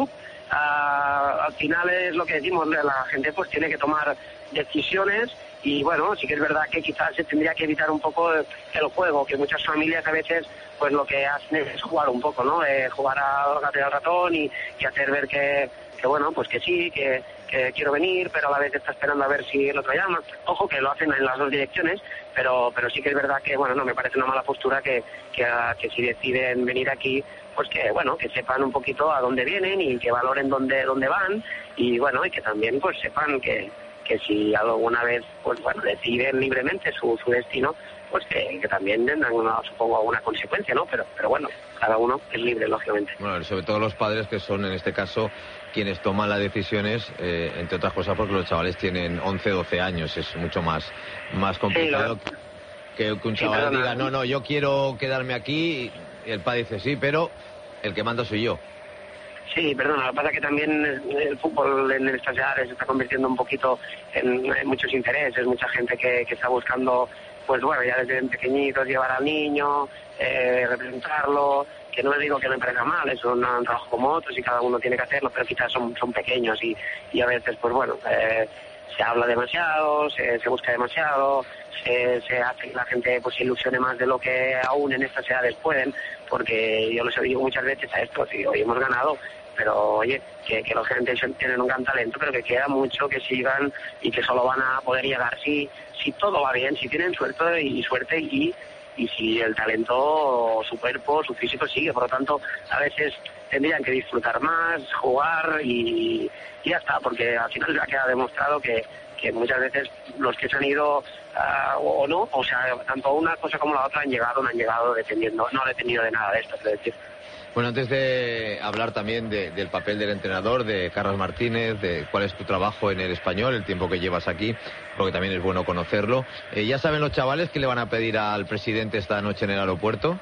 uh, al final es lo que decimos, la gente pues tiene que tomar decisiones. Y bueno, sí que es verdad que quizás se tendría que evitar un poco el, el juego, que muchas familias a veces pues lo que hacen es jugar un poco, ¿no? Eh, jugar al gato y al ratón y, y hacer ver que, que bueno, pues que sí, que, que quiero venir, pero a la vez está esperando a ver si el otro llama. Ojo, que lo hacen en las dos direcciones, pero pero sí que es verdad que, bueno, no me parece una mala postura que, que, que si deciden venir aquí, pues que, bueno, que sepan un poquito a dónde vienen y que valoren dónde, dónde van y, bueno, y que también pues sepan que que si alguna vez pues bueno deciden libremente su, su destino, pues que, que también tendrán una, supongo alguna consecuencia, ¿no? Pero pero bueno, cada uno es libre, lógicamente.
Bueno, sobre todo los padres, que son en este caso quienes toman las decisiones, eh, entre otras cosas porque los chavales tienen once, doce años, es mucho más más complicado sí, que, que un chaval sí, diga, no, no, yo quiero quedarme aquí, y el padre dice, sí, pero el que manda soy yo.
Sí, perdona, lo que pasa es que también el fútbol en estas edades se está convirtiendo un poquito en, en muchos intereses, mucha gente que, que está buscando, pues bueno, ya desde pequeñitos llevar al niño, eh, representarlo, que no le digo que me parezca mal, es un, un trabajo como otros y cada uno tiene que hacerlo, pero quizás son, son pequeños y, y a veces, pues bueno, eh, se habla demasiado, se, se busca demasiado, se, se hace que la gente pues se ilusione más de lo que aún en estas edades pueden, porque yo les digo muchas veces a esto, si hoy hemos ganado, pero oye, que, que los gerentes tienen un gran talento, pero que queda mucho que sigan y que solo van a poder llegar si si todo va bien, si tienen suerte y suerte y, y si el talento, su cuerpo, su físico sigue. Por lo tanto, a veces tendrían que disfrutar más, jugar y, y ya está, porque al final ya queda demostrado que, que muchas veces los que se han ido uh, o no, o sea, tanto una cosa como la otra han llegado, no han llegado dependiendo, no ha dependido de nada de esto, es decir.
Bueno, antes de hablar también de, del papel del entrenador, de Carlos Martínez, de cuál es tu trabajo en el Español, el tiempo que llevas aquí, porque también es bueno conocerlo. Eh, ¿Ya saben los chavales qué le van a pedir al presidente esta noche en el aeropuerto?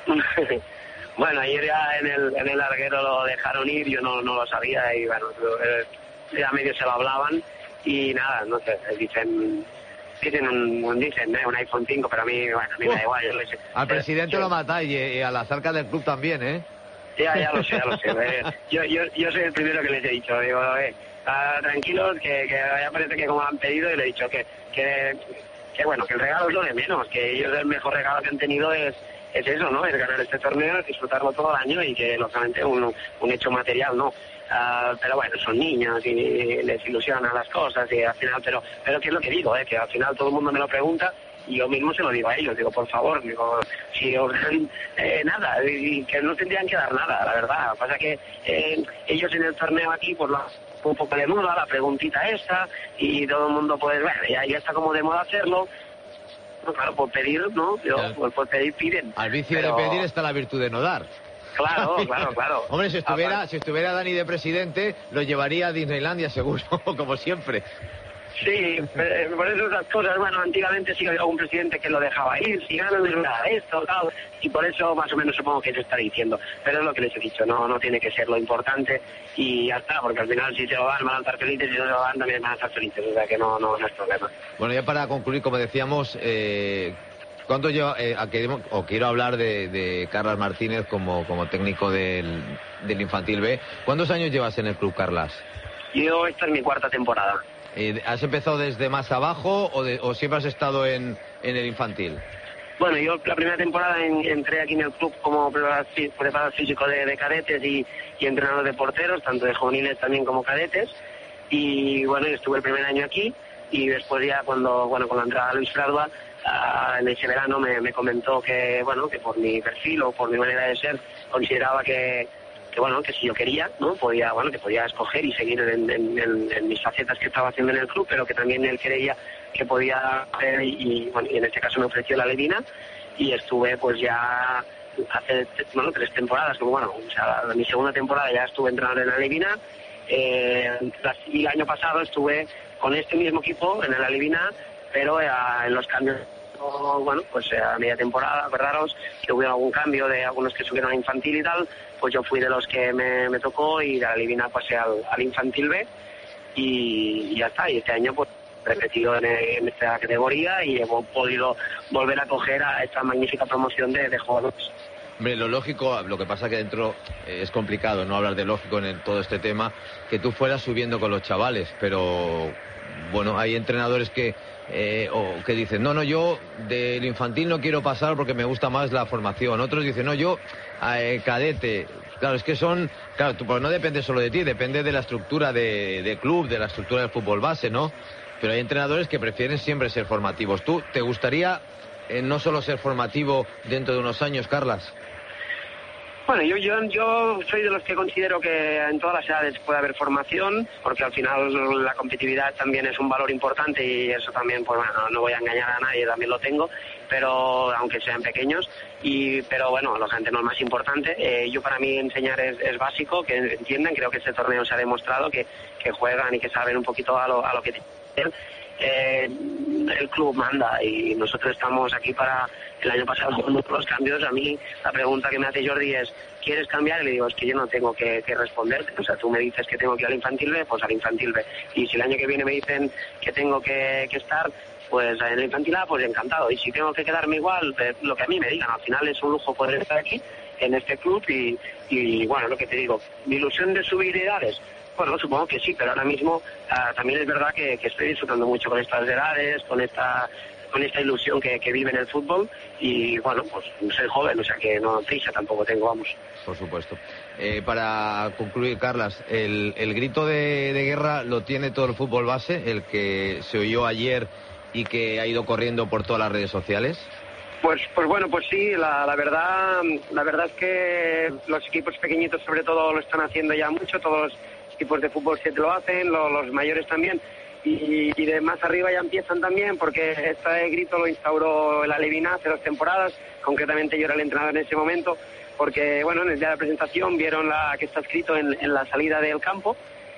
Bueno, ayer ya en el, en el larguero lo dejaron ir, yo no, no lo sabía y bueno, eh, ya medio se lo hablaban y nada, no sé, dicen... Dicen un, dicen, ¿eh? un iPhone cinco, pero a mí, bueno, a mí me da igual. Yo les,
al presidente yo, lo matáis y, y a las arcas del club también, ¿eh?
Ya, ya lo sé, ya lo sé. Eh. Yo, yo, yo soy el primero que les he dicho, digo, eh, uh, tranquilos, que, que ya parece que como han pedido, y le he dicho que, que, que, bueno, que el regalo es lo de menos, que ellos el mejor regalo que han tenido es, es eso, ¿no? Es ganar este torneo, disfrutarlo todo el año y que, lógicamente, un, un hecho material, ¿no? Uh, pero bueno, son niños y, y les ilusionan las cosas y al final, pero pero ¿qué es lo que digo? Eh? Que al final todo el mundo me lo pregunta y yo mismo se lo digo a ellos, digo, por favor, digo, si os dan eh, nada, y que no tendrían que dar nada, la verdad. Lo que pasa es que eh, ellos en el torneo aquí, pues lo un poco de moda, la preguntita esta, y todo el mundo, pues, bueno, ya, ya está como de moda hacerlo. No, claro, por pedir, ¿no? Yo, claro. por, por pedir, piden.
Al vicio
pero...
de pedir está la virtud de no dar.
Claro, claro, claro.
Hombre, si estuviera, si estuviera Dani de presidente, lo llevaría a Disneylandia, seguro, como siempre.
Sí, por eso esas cosas, bueno, antiguamente sí que había algún presidente que lo dejaba ir, si ganan es verdad, esto, tal, y por eso más o menos supongo que se está diciendo. Pero es lo que les he dicho, no no tiene que ser lo importante y ya está, porque al final si se lo dan van a estar felices y si no se lo dan también van a estar felices, o sea que no, no, no es problema.
Bueno, ya para concluir, como decíamos, eh, ¿cuánto lleva, eh, a que, o quiero hablar de, de Carlas Martínez como, como técnico del, del Infantil B? ¿Cuántos años llevas en el club, Carlas?
Yo esta es mi cuarta temporada.
Eh, ¿Has empezado desde más abajo o, de, o siempre has estado en, en el infantil?
Bueno, yo la primera temporada en, entré aquí en el club como preparador físico de, de cadetes y, y entrenador de porteros, tanto de juveniles también como cadetes. Y bueno, yo estuve el primer año aquí y después ya cuando bueno cuando entraba Luis Fradua, uh, en ese verano me, me comentó que bueno que por mi perfil o por mi manera de ser consideraba que que bueno, que si yo quería, ¿no? Podía, bueno, que podía escoger y seguir en, en, en, en mis facetas que estaba haciendo en el club, pero que también él creía que podía hacer y, y, bueno, y en este caso me ofreció la Levina y estuve pues ya hace, bueno, tres temporadas, como bueno, o sea, mi segunda temporada ya estuve entrenando en la Levina, eh, y el año pasado estuve con este mismo equipo en la Levina, pero eh, en los cambios, bueno, pues a media temporada, acordaros que hubo algún cambio de algunos que subieron a infantil y tal, pues yo fui de los que me, me tocó y de la Levina pasé al, al infantil B y, y ya está, y este año pues repetido en, en esta categoría y hemos podido volver a coger a esta magnífica promoción de, de jugadores.
Hombre, lo lógico, lo que pasa que dentro eh, es complicado no hablar de lógico en el, todo este tema, que tú fueras subiendo con los chavales, pero bueno, hay entrenadores que eh, o que dicen, no, no, yo del infantil no quiero pasar porque me gusta más la formación. Otros dicen, no, yo eh, cadete. Claro, es que son, claro, tú, pues no depende solo de ti, depende de la estructura de, de club, de la estructura del fútbol base, ¿no? Pero hay entrenadores que prefieren siempre ser formativos. ¿Tú te gustaría eh, no solo ser formativo dentro de unos años, Carlas?
Bueno, yo, yo, yo soy de los que considero que en todas las edades puede haber formación, porque al final la competitividad también es un valor importante y eso también, pues bueno, no voy a engañar a nadie, también lo tengo, pero aunque sean pequeños, y pero bueno, lógicamente no es más importante. Eh, yo para mí enseñar es, es básico, que entiendan, creo que este torneo se ha demostrado que, que juegan y que saben un poquito a lo, a lo que tienen. Eh, el club manda y nosotros estamos aquí para... El año pasado, cuando los cambios, a mí la pregunta que me hace Jordi es, ¿quieres cambiar? Y le digo, es que yo no tengo que, que responderte. O sea, tú me dices que tengo que ir al infantil B, pues al infantil B. Y si el año que viene me dicen que tengo que, que estar, pues en el infantil A, pues encantado. Y si tengo que quedarme igual, lo que a mí me digan. Al final es un lujo poder estar aquí, en este club, y, y bueno, lo que te digo, mi ilusión de subir edades, bueno, supongo que sí, pero ahora mismo uh, también es verdad que, que estoy disfrutando mucho con estas edades, con esta con esta ilusión que, que vive en el fútbol y bueno, pues soy joven, o sea que no prisa tampoco tengo, vamos.
Por supuesto. Eh, para concluir, Carlas, el, el grito de, de guerra lo tiene todo el fútbol base, el que se oyó ayer y que ha ido corriendo por todas las redes sociales.
Pues, pues bueno, pues sí, la, la verdad, la verdad es que los equipos pequeñitos sobre todo lo están haciendo ya mucho, todos los equipos de fútbol siete lo hacen, lo, los mayores también. Y, y de más arriba ya empiezan también, porque este grito lo instauró el Alevín hace dos temporadas, concretamente yo era el entrenador en ese momento, porque bueno, en el día de la presentación vieron la, que está escrito en, en la salida del campo,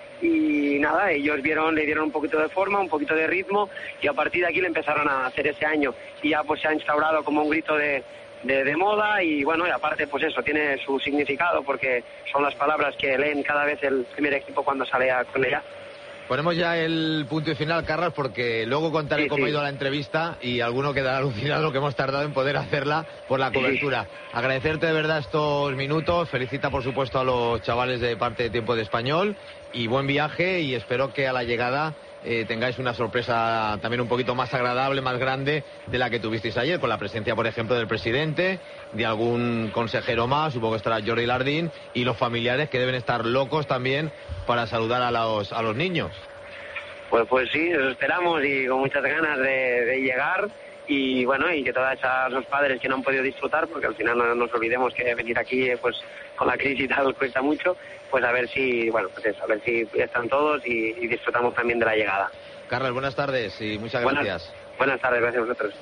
y nada, ellos vieron, le dieron un poquito de forma, un poquito de ritmo, y a partir de aquí le empezaron a hacer ese año, y ya pues se ha instaurado como un grito de, de, de moda, y bueno, y aparte pues eso, tiene su significado, porque son las palabras que leen cada vez el primer equipo cuando sale a con ella.
Ponemos ya el punto y final, Carlas, porque luego contaré sí, cómo sí. ha ido la entrevista y alguno quedará alucinado lo que hemos tardado en poder hacerla por la cobertura. Sí. Agradecerte de verdad estos minutos, felicita por supuesto a los chavales de parte de Tiempo de Español y buen viaje, y espero que a la llegada eh, tengáis una sorpresa también un poquito más agradable, más grande de la que tuvisteis ayer, con la presencia, por ejemplo, del presidente, de algún consejero más, supongo que estará Jordi Lardín, y los familiares que deben estar locos también para saludar a los, a los niños.
Pues, pues sí, eso esperamos y con muchas ganas de, de llegar, y bueno, y que todos esos padres que no han podido disfrutar, porque al final no nos olvidemos que venir aquí pues con la crisis y tal cuesta mucho, pues a ver si, bueno, pues eso, a ver si están todos y, y disfrutamos también de la llegada.
Carlos, buenas tardes y muchas
buenas,
gracias.
Buenas tardes, gracias a vosotros.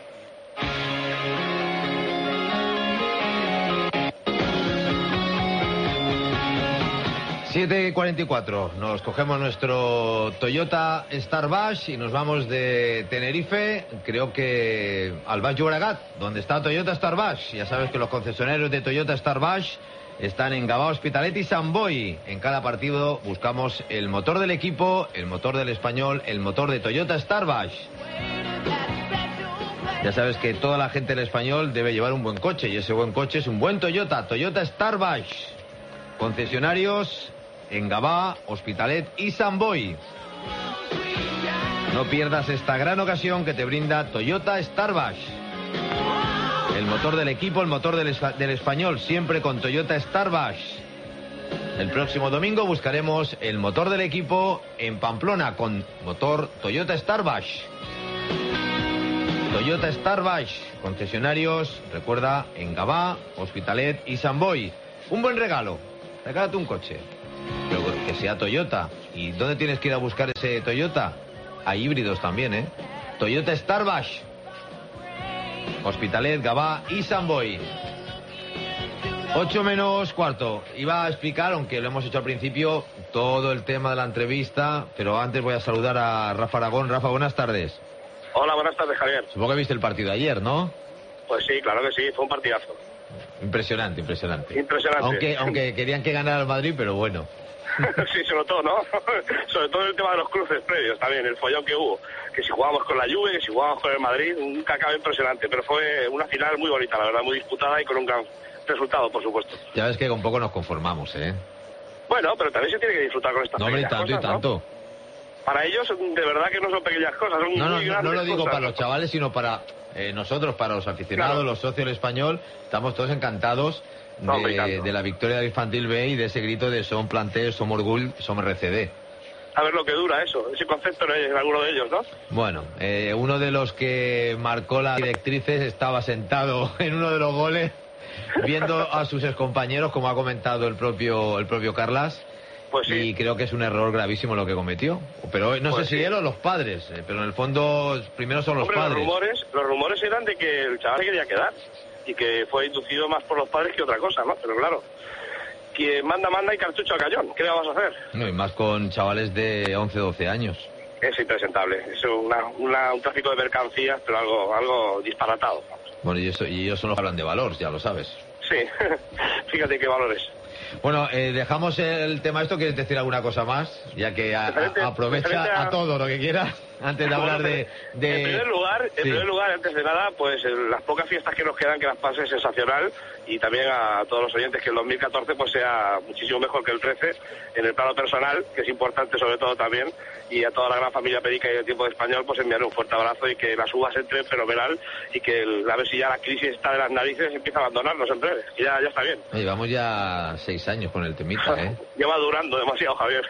siete cuarenta y cuatro, nos cogemos nuestro Toyota Starbash y nos vamos de Tenerife, creo que al Baix Llobregat, donde está Toyota Starbash. Ya sabes que los concesionarios de Toyota Starbash están en Gavà, Hospitalet y Sant Boi. En cada partido buscamos el motor del equipo, el motor del español, el motor de Toyota Starbash. Ya sabes que toda la gente del español debe llevar un buen coche, y ese buen coche es un buen Toyota, Toyota Starbash. Concesionarios en Gavà, Hospitalet y Sant Boi. No pierdas esta gran ocasión que te brinda Toyota Starbash. El motor del equipo, el motor del, del español, siempre con Toyota Starbash. El próximo domingo buscaremos el motor del equipo en Pamplona con motor Toyota Starbash. Toyota Starbash, concesionarios, recuerda, en Gavà, Hospitalet y Sant Boi. Un buen regalo, regálate un coche, pero que sea Toyota. ¿Y dónde tienes que ir a buscar ese Toyota? Hay híbridos también, ¿eh? Toyota Starbash, Hospitalet, Gavà y Sant Boi. Ocho menos cuarto. Iba a explicar, aunque lo hemos hecho al principio, todo el tema de la entrevista, pero antes voy a saludar a Rafa Aragón. Rafa, buenas tardes.
Hola, buenas tardes, Javier.
Supongo que viste el partido ayer, ¿no?
Pues sí, claro que sí, fue un partidazo.
Impresionante, impresionante.
Impresionante.
Aunque, aunque querían que ganara el Madrid, pero bueno.
Sí, sobre todo, ¿no? Sobre todo el tema de los cruces previos también, el follón que hubo. Que si jugábamos con la Juve, que si jugábamos con el Madrid, un cacao impresionante. Pero fue una final muy bonita, la verdad, muy disputada y con un gran resultado, por supuesto.
Ya ves que con poco nos conformamos, ¿eh?
Bueno, pero también se tiene que disfrutar con estas
No, hombre,
pequeñas
tanto
cosas,
y tanto.
¿no? Para ellos, de verdad que no son pequeñas cosas, son
No, no,
muy
no,
grandes
no lo digo
cosas,
para
¿no?
los chavales, sino para eh, nosotros, para los aficionados,
Claro.
los socios del Español. Estamos todos encantados
No, hombre, y
de,
tanto.
de la victoria del Infantil B y de ese grito de Som Plantel, Som Orgull, Som R C D.
A ver lo que dura eso, ese concepto en, en alguno de ellos, ¿no?
Bueno, eh, uno de los que marcó las directrices estaba sentado en uno de los goles viendo a sus excompañeros, como ha comentado el propio el propio Carlas.
Pues sí.
Y creo que es un error gravísimo lo que cometió. Pero no
Pues
sé si
sí.
él o los padres, eh, pero en el fondo primero son los
Hombre,
padres.
Los rumores, los rumores eran de que el chaval se quería quedar y que fue inducido más por los padres que otra cosa, ¿no? Pero claro, quien manda, manda y cartucho al cañón. ¿Qué le vamos a hacer?
No, y más con chavales de once, doce años.
Es impresentable. Es una, una- un tráfico de mercancías, pero algo, algo disparatado.
Bueno, y, eso, y ellos son los que hablan de valor, ya lo sabes.
Sí, fíjate qué valores.
Bueno, eh, dejamos el tema esto. ¿Quieres decir alguna cosa más? Ya que a-
Referente-
a- aprovecha
referente a-
a todo lo que quieras antes de hablar de... de-
En primer lugar, en
Sí.
primer lugar, antes de nada, pues eh, las pocas fiestas que nos quedan, que las pasen sensacional, y también a todos los oyentes que el dos mil catorce pues sea muchísimo mejor que el trece en el plano personal, que es importante sobre todo también, y a toda la gran familia Perica y del Tiempo de Español, pues enviar un fuerte abrazo y que las uvas entren fenomenal y que el- a ver si ya la crisis está de las narices y empieza a abandonarnos en breve, que ya, ya está bien.
Llevamos ya seis años con el temita, ¿eh?
Lleva durando demasiado, Javier.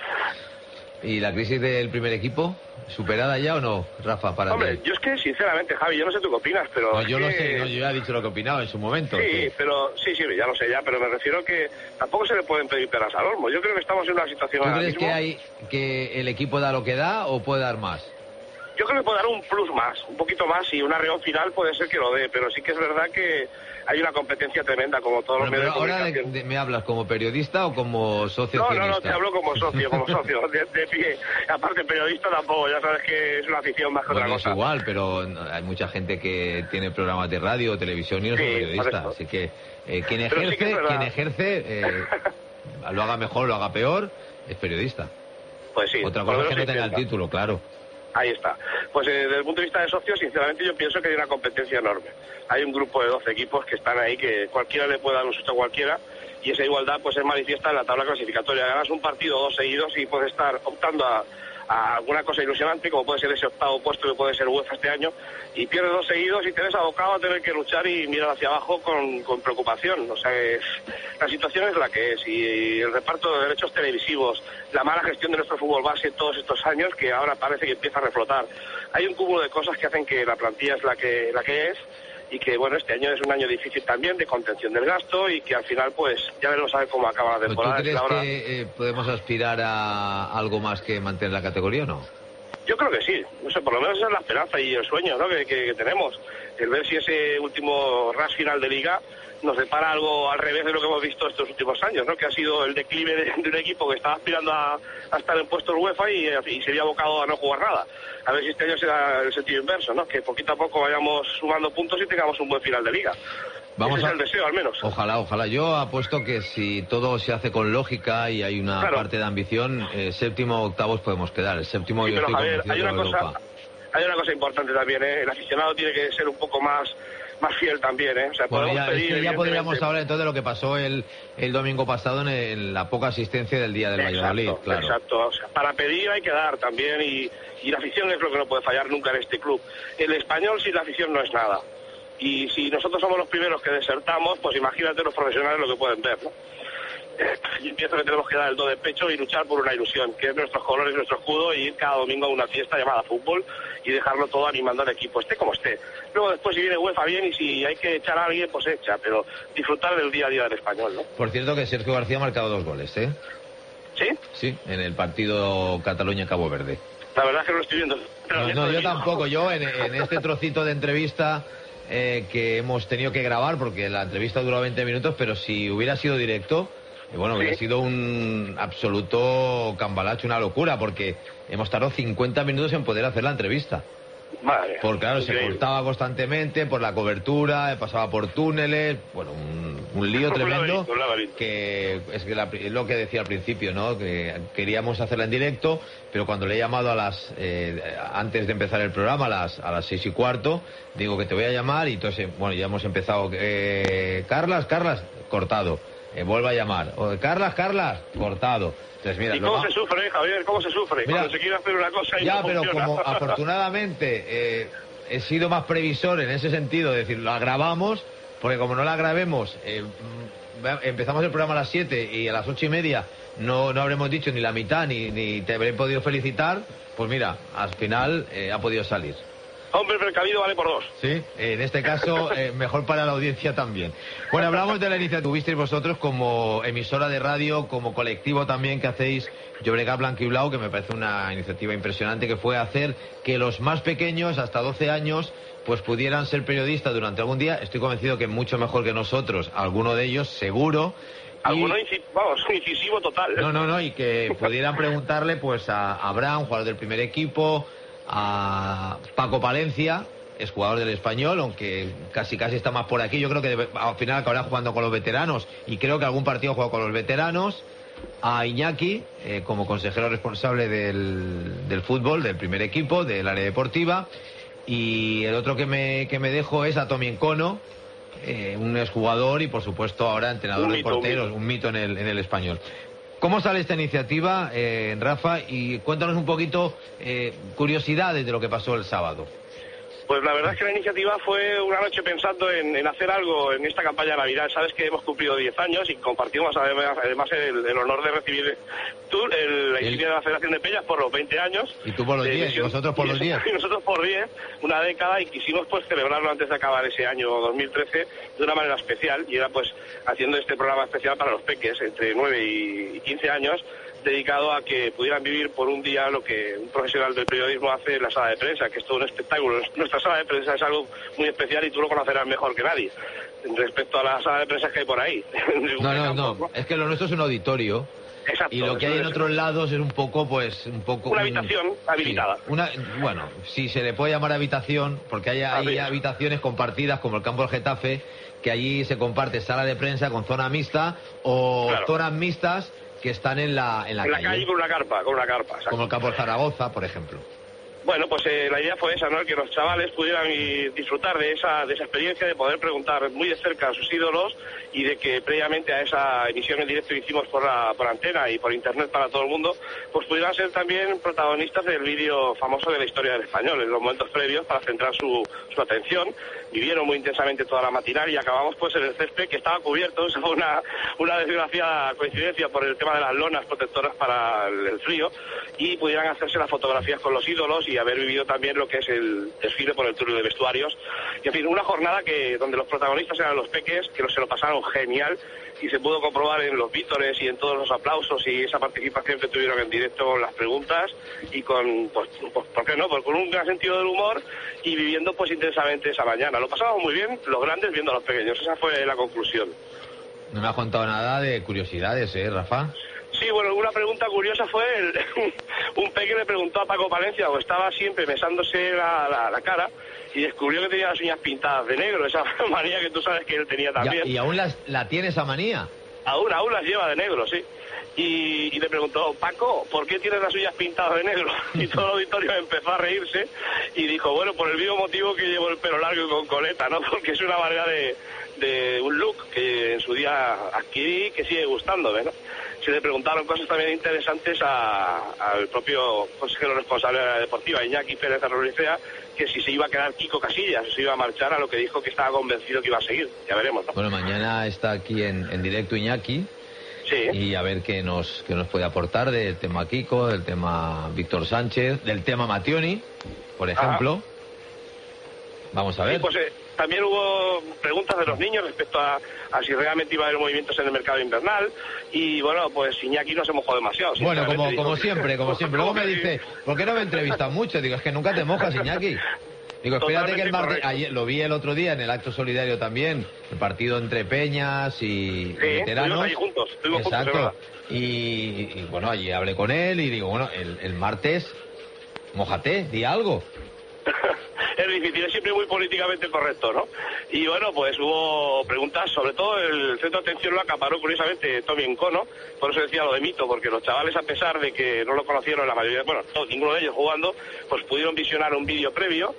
¿Y la crisis del primer equipo? ¿Superada ya o no, Rafa, para
Hombre,
ti?
yo es que sinceramente, Javi, yo no sé tú qué opinas, pero...
No,
es
yo lo
que-
sé, no, yo ya he dicho lo que opinaba en su momento.
Sí,
que-
pero sí, sí, ya lo sé ya, pero me refiero que tampoco se le pueden pedir peras al olmo. Yo creo que estamos en una situación
¿Tú
ahora
crees
mismo-
que hay que el equipo da lo que da o puede dar más?
Yo creo que puede dar un plus más, un poquito más, y un arreón final puede ser que lo dé, pero sí que es verdad que hay una competencia tremenda, como todos los
Bueno,
medios
pero
de
ahora de-
comunicación.
de- me hablas como periodista o como socio
No, no,
accionista.
no, te hablo como socio, como socio, de, de pie. Aparte, periodista tampoco, ya sabes que es una afición más que
Bueno,
otra
es
cosa.
igual, pero no- hay mucha gente que tiene programas de radio o televisión y no
Sí,
son periodistas.
correcto.
Así que eh, quien
Pero sí
ejerce,
que es verdad.
quien ejerce eh, lo haga mejor, lo haga peor, es periodista.
Pues sí.
Otra
por
cosa
lo
es que no
menos
tenga el
intenta.
título, claro.
Ahí está. Pues eh, desde el punto de vista de socios, sinceramente yo pienso que hay una competencia enorme. Hay un grupo de doce equipos que están ahí, que cualquiera le puede dar un susto a cualquiera, y esa igualdad pues es manifiesta en la tabla clasificatoria. Ganas un partido dos seguidos y puedes estar optando a, a alguna cosa ilusionante, como puede ser ese octavo puesto que puede ser UEFA este año, y pierdes dos seguidos y te ves abocado a tener que luchar y mirar hacia abajo con, con preocupación. O sea, es- la situación es la que es, y el reparto de derechos televisivos, la mala gestión de nuestro fútbol base todos estos años, que ahora parece que empieza a reflotar. Hay un cúmulo de cosas que hacen que la plantilla es la que, la que es, y que bueno, este año es un año difícil también de contención del gasto, y que al final pues ya veremos a ver cómo acaba la
¿Tú
temporada. Es
crees
la hora-
que eh, podemos aspirar a algo más que mantener la categoría o no?
Yo creo que sí, no sé, por lo menos esa es la esperanza y el sueño, ¿no? que, que- que tenemos, el ver si ese último ras final de liga nos depara algo al revés de lo que hemos visto estos últimos años, ¿no? Que ha sido el declive de, de un equipo que estaba aspirando a, a estar en puestos UEFA y, y se había abocado a no jugar nada. A ver si este año será el sentido inverso, ¿no? Que poquito a poco vayamos sumando puntos y tengamos un buen final de liga.
Vamos
Ese
a-
es el deseo, al menos.
Ojalá, ojalá. Yo apuesto que si todo se hace con lógica y hay una
Claro.
parte de ambición, eh, séptimo octavos podemos quedar. El séptimo
Sí,
yo
pero
estoy
Javier,
convencido
hay
que
una
va a
cosa,
Europa.
hay una cosa importante también, ¿eh? El aficionado tiene que ser un poco más, más fiel también, ¿eh? O sea,
Bueno,
podemos
ya, es
pedir,
que ya podríamos
evidentemente-
hablar entonces de lo que pasó el, el domingo pasado en, el- en la poca asistencia del día del Valladolid,
Exacto,
claro.
exacto. O sea, para pedir hay que dar también, y, y la afición es lo que no puede fallar nunca en este club. El español sin la afición no es nada. Y si nosotros somos los primeros que desertamos, pues imagínate los profesionales lo que pueden ver, ¿no? Yo pienso que tenemos que dar el do de pecho y luchar por una ilusión, que es nuestros colores, nuestro escudo, y ir cada domingo a una fiesta llamada fútbol y dejarlo todo animando al equipo, esté como esté. Luego después si viene UEFA bien, y si hay que echar a alguien, pues echa, pero disfrutar del día a día del español, ¿no?
Por cierto que Sergio García ha marcado dos goles, ¿eh?
¿Sí?
Sí, en el partido Cataluña-Cabo Verde.
La verdad es que no lo estoy viendo.
No, no, yo tampoco. Yo en, en este trocito de entrevista eh, que hemos tenido que grabar, porque la entrevista duró veinte minutos, pero si hubiera sido directo, eh, bueno, hubiera
Sí.
sido un absoluto cambalache, una locura, porque hemos tardado cincuenta minutos en poder hacer la entrevista.
Madre,
porque claro,
increíble.
se cortaba constantemente por la cobertura, pasaba por túneles, bueno, un, un lío
Un
tremendo,
laberinto, un laberinto.
que es que la- es lo que decía al principio, ¿no? Que queríamos hacerla en directo, pero cuando le he llamado a las eh, antes de empezar el programa, a las a las seis y cuarto, digo que te voy a llamar y entonces, bueno, ya hemos empezado. Eh, Carlas, Carlas, cortado. Eh, vuelve a llamar. O, Carlas, Carlas, cortado. Entonces, mira,
¿Y
lo
cómo
va-
se sufre, Javier? ¿Cómo se sufre?
Mira,
Cuando se quiere hacer una cosa y
ya,
no
pero
funciona.
como afortunadamente eh, he sido más previsor en ese sentido, es decir, la grabamos, porque como no la grabemos, eh, mm, empezamos el programa a las siete y a las ocho y media no, no habremos dicho ni la mitad, ni, ni te habré podido felicitar, pues mira, al final eh, ha podido salir.
Hombre precavido vale por dos.
Sí, en este caso, eh, mejor para la audiencia también. Bueno, hablamos de la iniciativa que tuvisteis vosotros como emisora de radio, como colectivo también que hacéis Llobregat Blanquiblau, que me parece una iniciativa impresionante, que fue hacer que los más pequeños, hasta doce años, pues pudieran ser periodistas durante algún día. Estoy convencido que mucho mejor que nosotros, alguno de ellos, seguro. Y-
Alguno, inci- vamos, incisivo total.
no, no, no, y que pudieran preguntarle pues a Abraham, jugador del primer equipo, a Paco Palencia, es jugador del Español, aunque casi casi está más por aquí. Yo creo que debe- al final acabará jugando con los veteranos y creo que algún partido juega con los veteranos. A Iñaki, eh, como consejero responsable del, del fútbol, del primer equipo, del área deportiva. Y el otro que me, que me dejo es a Tommy Encono, eh, un exjugador y por supuesto ahora entrenador
Un
de
mito, un
porteros,
mito.
un mito en el, en el Español. ¿Cómo sale esta iniciativa, eh, Rafa? Y cuéntanos un poquito eh, curiosidades de lo que pasó el sábado.
Pues la verdad es que la iniciativa fue una noche pensando en, en hacer algo en esta campaña de Navidad. Sabes que hemos cumplido diez años y compartimos además, además el, el honor de recibir tú el, la insignia de la Federación de Peñas por los veinte años.
Y tú por los
de
diez, y
emisión.
vosotros por
Y
los
eso-
diez.
Y nosotros por diez, una década, y quisimos pues celebrarlo antes de acabar ese año dos mil trece de una manera especial, y era pues haciendo este programa especial para los peques entre nueve y quince años, dedicado a que pudieran vivir por un día lo que un profesional del periodismo hace en la sala de prensa, que es todo un espectáculo. Nuestra sala de prensa es algo muy especial y tú lo conocerás mejor que nadie respecto a la sala de prensa que hay por ahí.
No, no, no. Es que lo nuestro es un auditorio.
Exacto.
Y lo que
eso
hay en
es.
otros lados es un poco, pues, un poco...
Una
un-
habitación habilitada.
Sí, una, bueno, si se le puede llamar habitación, porque hay, hay
Así.
habitaciones compartidas, como el campo del Getafe, que allí se comparte sala de prensa con zona mixta, o
Claro.
zonas mixtas que están en la, en la
En la
calle,
calle con una carpa, con una carpa. exacto.
como el campo de Zaragoza, por ejemplo.
Bueno, pues eh, la idea fue esa, ¿no? El que los chavales pudieran y disfrutar de esa, de esa experiencia, de poder preguntar muy de cerca a sus ídolos, y de que previamente a esa emisión en directo que hicimos por la, por antena y por internet para todo el mundo, pues pudieran ser también protagonistas del vídeo famoso de la historia del español, en los momentos previos, para centrar su, su atención. Vivieron muy intensamente toda la matinal y acabamos pues en el césped, que estaba cubierto. Eso fue una, una desgraciada coincidencia por el tema de las lonas protectoras para el, el frío, y pudieran hacerse las fotografías con los ídolos y haber vivido también lo que es el desfile por el túnel de vestuarios. Y en fin, una jornada que donde los protagonistas eran los peques, que se lo pasaron genial, y se pudo comprobar en los vítores y en todos los aplausos y esa participación que tuvieron en directo con las preguntas, y con, pues, pues, ¿por qué no? Pues con un gran sentido del humor y viviendo pues intensamente esa mañana. Lo pasamos muy bien, los grandes viendo a los pequeños. Esa fue la conclusión.
No me has contado nada de curiosidades, ¿eh, Rafa?
Sí, bueno, una pregunta curiosa fue, el, un peque le preguntó a Paco Palencia, o estaba siempre besándose la, la, la cara, y descubrió que tenía las uñas pintadas de negro, esa manía que tú sabes que él tenía también.
Ya- y aún las, la tiene esa manía.
Aún, aún las lleva de negro, sí. Y, y le preguntó, Paco, ¿por qué tienes las uñas pintadas de negro? Y todo el auditorio empezó a reírse y dijo, bueno, por el mismo motivo que llevo el pelo largo y con coleta, ¿no? Porque es una manera de, de un look que en su día adquirí, que sigue gustándome, ¿no? Se le preguntaron cosas también interesantes a- al propio consejero responsable de la deportiva, Iñaki Pérez Arruricea, que si se iba a quedar Kiko Casillas, o se iba a marchar, a lo que dijo que estaba convencido que iba a seguir. Ya veremos, ¿no?
Bueno, mañana está aquí en, en directo Iñaki.
Sí.
Y a ver qué nos, qué nos puede aportar del tema Kiko, del tema Víctor Sánchez, del tema Mattioni, por ejemplo. Vamos a ver.
Sí, pues eh, también hubo preguntas de los niños respecto a, a si realmente iba a haber movimientos en el mercado invernal, y bueno, pues Iñaki no se mojó demasiado.
Bueno, como,
sinceramente,
como
dijo-
siempre, como siempre. Luego me dice, ¿por qué no me entrevistas mucho? Digo, es que nunca te mojas, Iñaki. Digo, espérate que el martes,
Totalmente
ayer, lo vi el otro día en el acto solidario también, el partido entre Peñas y, y
Sí,
veteranos.
estuvimos ahí juntos, estuvimos juntos,
Exacto.
es verdad.
y, y, bueno, allí hablé con él y digo, bueno, el, el martes, mójate, di algo.
Es difícil, es siempre muy políticamente correcto, ¿no? Y bueno, pues hubo preguntas, sobre todo el centro de atención lo acaparó curiosamente Tommy Encono, por eso decía lo de mito, porque los chavales, a pesar de que no lo conocieron la mayoría, bueno, no, ninguno de ellos jugando, pues pudieron visionar un vídeo previo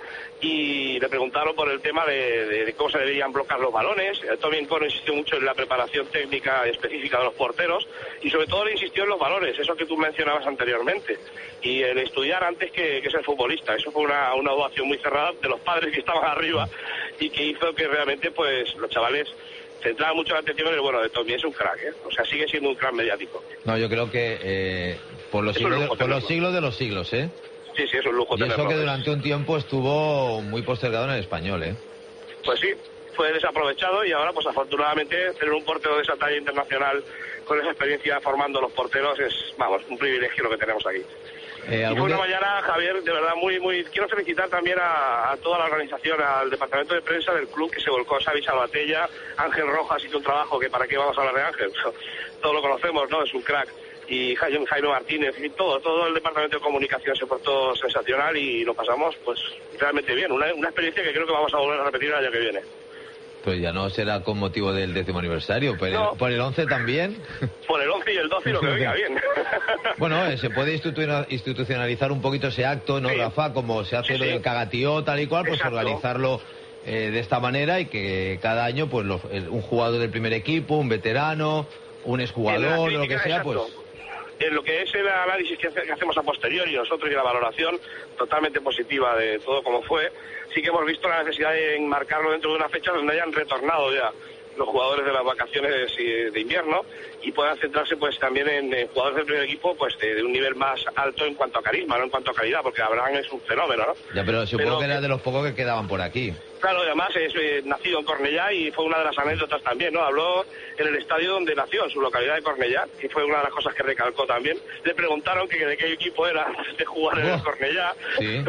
y le preguntaron por el tema de, de, de cómo se deberían bloquear los balones. Tommy Encono insistió mucho en la preparación técnica específica de los porteros y sobre todo le insistió en los balones, eso que tú mencionabas anteriormente, y el estudiar antes que, que ser futbolista. Eso fue una, una ovación muy cerrada de los padres que estaban arriba y que hizo que realmente pues los chavales centraban mucho la atención en el bueno de Tommy. Es un crack, ¿eh? O sea, sigue siendo un crack mediático.
No, yo creo que eh, por los, siglos, por los siglos de los siglos, ¿eh?
Sí, sí, es un lujo
y eso
tenerlo.
Que durante un tiempo estuvo muy postergado en el español, ¿eh?
Pues sí, fue desaprovechado y ahora pues afortunadamente tener un portero de esa talla internacional con esa experiencia formando los porteros es, vamos, un privilegio lo que tenemos aquí.
Eh,
y fue una
de...
mañana, Javier, de verdad muy, muy... Quiero felicitar también a, a toda la organización, al departamento de prensa del club que se volcó, Xavi Salvatella, Ángel Rojas hizo un trabajo que para qué vamos a hablar de Ángel, todos lo conocemos, ¿no? Es un crack. Y Jaime, Jaime Martínez, y todo, todo el departamento de comunicación se portó sensacional y lo pasamos pues realmente bien. Una, una experiencia que creo que vamos a volver a repetir el año que viene.
Pues ya no será con motivo del décimo aniversario, pero no. ¿Por el once también?
Por el once y el doce y lo que venga bien.
Bueno, eh, se puede institucionalizar un poquito ese acto, ¿no, sí. Rafa? Como se hace sí, lo sí. del cagatío, tal y cual, pues exacto. Organizarlo eh, de esta manera y que cada año pues los, el, un jugador del primer equipo, un veterano, un exjugador, lo que sea, exacto. pues...
En lo que es el análisis que hacemos a posteriori nosotros y la valoración totalmente positiva de todo como fue, sí que hemos visto la necesidad de enmarcarlo dentro de una fecha donde hayan retornado ya los jugadores de las vacaciones de invierno y puedan centrarse pues también en, en jugadores del primer equipo pues de, de un nivel más alto en cuanto a carisma, no en cuanto a calidad, porque Abraham es un fenómeno, ¿no?
Ya, pero supongo pero, que era de los pocos que quedaban por aquí.
Claro, además es eh, nacido en Cornellá y fue una de las anécdotas también, ¿no? Habló en el estadio donde nació, en su localidad de Cornellá, y fue una de las cosas que recalcó también. Le preguntaron que de qué equipo era antes de jugar oh, en el Cornellá.
Sí.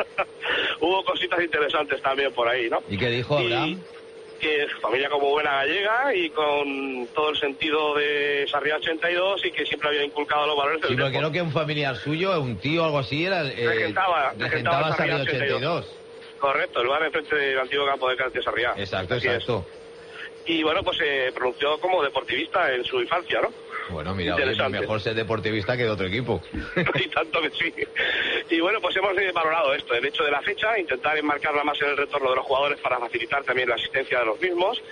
Hubo cositas interesantes también por ahí, ¿no?
¿Y qué dijo Abraham?
Y, que es familia como buena gallega y con todo el sentido de Sarriá ochenta y dos y que siempre había inculcado los valores del
sí, porque
deporte.
Creo que un familiar suyo, un tío o algo así, era eh,
regentaba,
regentaba Sarriá ochenta y dos.
Correcto, el bar enfrente del antiguo campo de karate Sarriá.
Exacto,
así
exacto.
Es. Y bueno, pues se eh, pronunció como deportivista en su infancia, ¿no?
Bueno, mira, oye, mejor ser deportivista que de otro equipo.
Y tanto que sí. Y bueno, pues hemos eh, valorado esto, el hecho de la fecha, intentar enmarcarla más en el retorno de los jugadores para facilitar también la asistencia de los mismos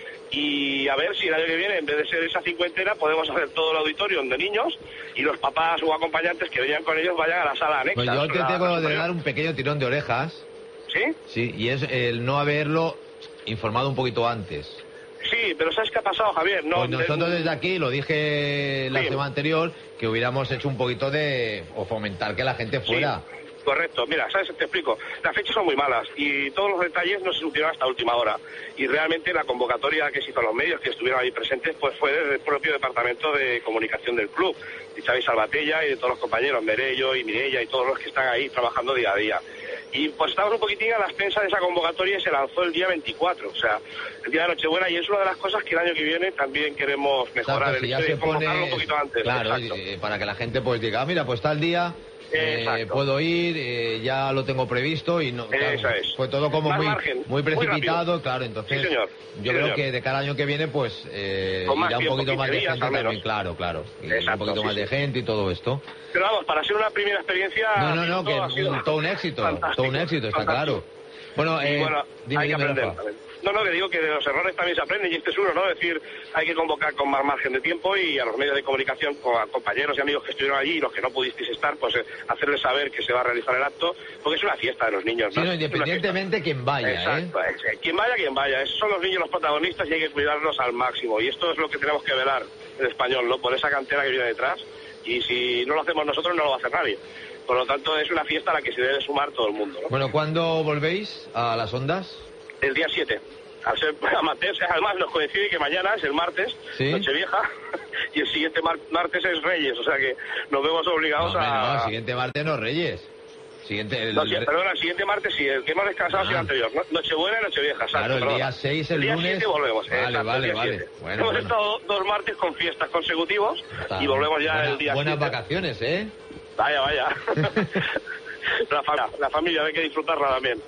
y a ver si el año que viene, en vez de ser esa cincuentena, podemos hacer todo el auditorio de niños y los papás o acompañantes que vayan con ellos vayan a la sala anexa.
Pues yo te tengo de dar un pequeño tirón de orejas.
¿Sí?
Sí, y es el no haberlo informado un poquito antes.
Sí, pero ¿sabes qué ha pasado, Javier? No,
pues nosotros desde aquí, lo dije la sí. semana anterior, que hubiéramos hecho un poquito de... o fomentar que la gente fuera.
Sí. Correcto, mira, ¿sabes? Te explico. Las fechas son muy malas y todos los detalles no se supieron hasta última hora. Y realmente la convocatoria que se hizo a los medios que estuvieron ahí presentes pues fue desde el propio departamento de comunicación del club, de Xavi Salvatella y de todos los compañeros, Merello y Mireia y todos los que están ahí trabajando día a día. Y pues estábamos un poquitín a la expensa de esa convocatoria y se lanzó el día veinticuatro, o sea, el día de Nochebuena, y es una de las cosas que el año que viene también queremos mejorar,
exacto,
el hecho de convocarlo un poquito antes.
Claro, eh, para que la gente pues diga, ah, mira, pues tal día eh, puedo ir, eh, ya lo tengo previsto y no, claro,
Eso es.
fue todo como muy,
margen,
muy precipitado,
muy
claro, entonces
sí, señor.
yo
sí,
creo
señor.
que de cada año que viene pues eh, irá un poquito más de gente también, claro, claro, y
exacto,
un poquito
sí,
más
sí.
de gente y todo esto.
Pero vamos, para ser una primera experiencia...
No, no, no, que un, todo un éxito, fantástico, todo un éxito, está fantástico. Claro. Bueno, eh,
bueno
dime,
hay que
dime,
aprender
Rafa.
también. No, no, que digo que de los errores también se aprende y este es uno, ¿no? Es decir, hay que convocar con más margen de tiempo y a los medios de comunicación, con a compañeros y amigos que estuvieron allí y los que no pudisteis estar, pues eh, hacerles saber que se va a realizar el acto, porque es una fiesta de los niños, ¿no?
Sí, no, independientemente quien vaya,
Exacto,
¿eh?
¿eh? Quien vaya, quien vaya. Esos son los niños los protagonistas y hay que cuidarlos al máximo. Y esto es lo que tenemos que velar en español, ¿no? Por esa cantera que viene detrás. Y si no lo hacemos nosotros, no lo va a hacer nadie. Por lo tanto, es una fiesta a la que se debe sumar todo el mundo, ¿no?
Bueno, ¿cuándo volvéis a las ondas?
El día siete. Al ser amateurs, además nos coincide que mañana es el martes,
¿sí?
Nochevieja, y el siguiente mar martes es Reyes, o sea que nos vemos obligados
no,
a...
No, el siguiente martes no es Reyes. Siguiente, el...
no, sí, perdona, el siguiente martes sí, el que hemos descansado ah. es el anterior, ¿no? Nochebuena y Nochevieja,
exacto. Claro, el
perdona.
día seis, el,
el día
lunes...
siete volvemos,
vale,
exacto,
vale,
el día
vale.
siete.
Bueno,
hemos
bueno.
estado dos martes con fiestas consecutivos Está. y volvemos ya
Buena,
el día
buenas
siete.
Vacaciones, ¿eh?
Vaya, vaya. la, familia, la familia hay que disfrutarla también.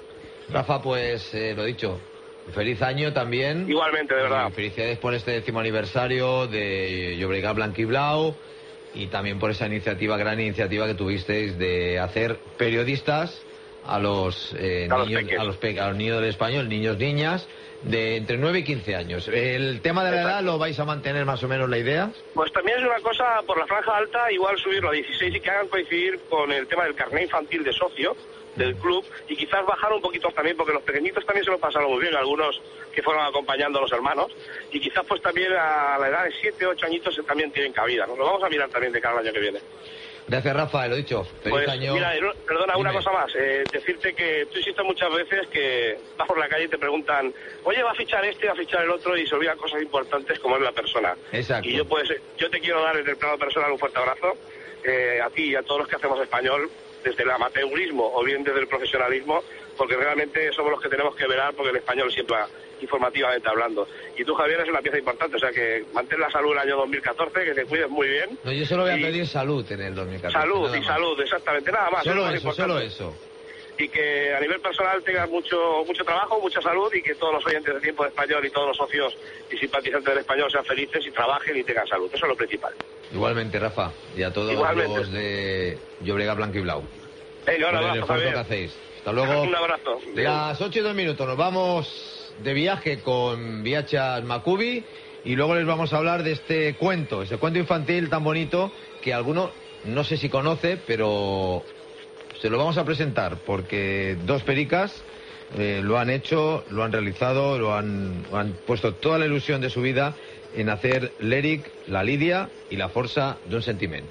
Rafa, pues eh, lo dicho, feliz año también.
Igualmente, de verdad.
Y felicidades por este décimo aniversario de Llobregat Blanquiblau y también por esa iniciativa, gran iniciativa que tuvisteis de hacer periodistas a los, eh,
a
niños,
los
a los, pe a los niños del español, niños, niñas, de entre nueve y quince años. ¿El tema de la edad lo vais a mantener más o menos la idea?
Pues también es una cosa, por la franja alta, igual subirlo a dieciséis y que hagan coincidir con el tema del carné infantil de socio del club, y quizás bajar un poquito también, porque los pequeñitos también se lo pasaron muy bien, algunos que fueron acompañando a los hermanos, y quizás pues también a la edad de siete, ocho añitos también tienen cabida. Nos lo vamos a mirar también de cara al año que viene.
Gracias, Rafa, lo dicho. Feliz
Pues,
año.
mira, perdona,
Dime.
una cosa más. Eh, decirte que tú insistes muchas veces que vas por la calle y te preguntan, oye, va a fichar este, va a fichar el otro, y se olvidan cosas importantes como es la persona.
Exacto.
Y yo, pues, yo te quiero dar desde el plano personal un fuerte abrazo, eh, a ti y a todos los que hacemos español, desde el amateurismo o bien desde el profesionalismo, porque realmente somos los que tenemos que velar porque el español siempre va informativamente hablando. Y tú, Javier, es una pieza importante, o sea que mantén la salud el año dos mil catorce, que te cuides muy bien.
No, yo solo voy a
y...
pedir salud en el dos mil catorce.
Salud
nada
y
más.
salud, exactamente, nada más.
Solo
es lo
eso,
más
solo
importante.
eso.
Y que a nivel personal tengas mucho mucho trabajo, mucha salud, y que todos los oyentes de Tiempo de Español y todos los socios y simpatizantes del español sean felices y trabajen y tengan salud. Eso es lo principal.
Igualmente, Rafa, y a todos
Igualmente.
los de Llobregat Blanquiblau.
Venga, un
Por el
abrazo,
esfuerzo
Javier.
que hacéis. Hasta luego.
Un abrazo.
Las ocho y dos minutos nos vamos de viaje con Viachas Macubi y luego les vamos a hablar de este cuento, ese cuento infantil tan bonito que alguno no sé si conoce, pero se lo vamos a presentar porque dos pericas eh, lo han hecho, lo han realizado, lo han, lo han puesto toda la ilusión de su vida en hacer l'Eric, la Lidia y la força d'un sentiment.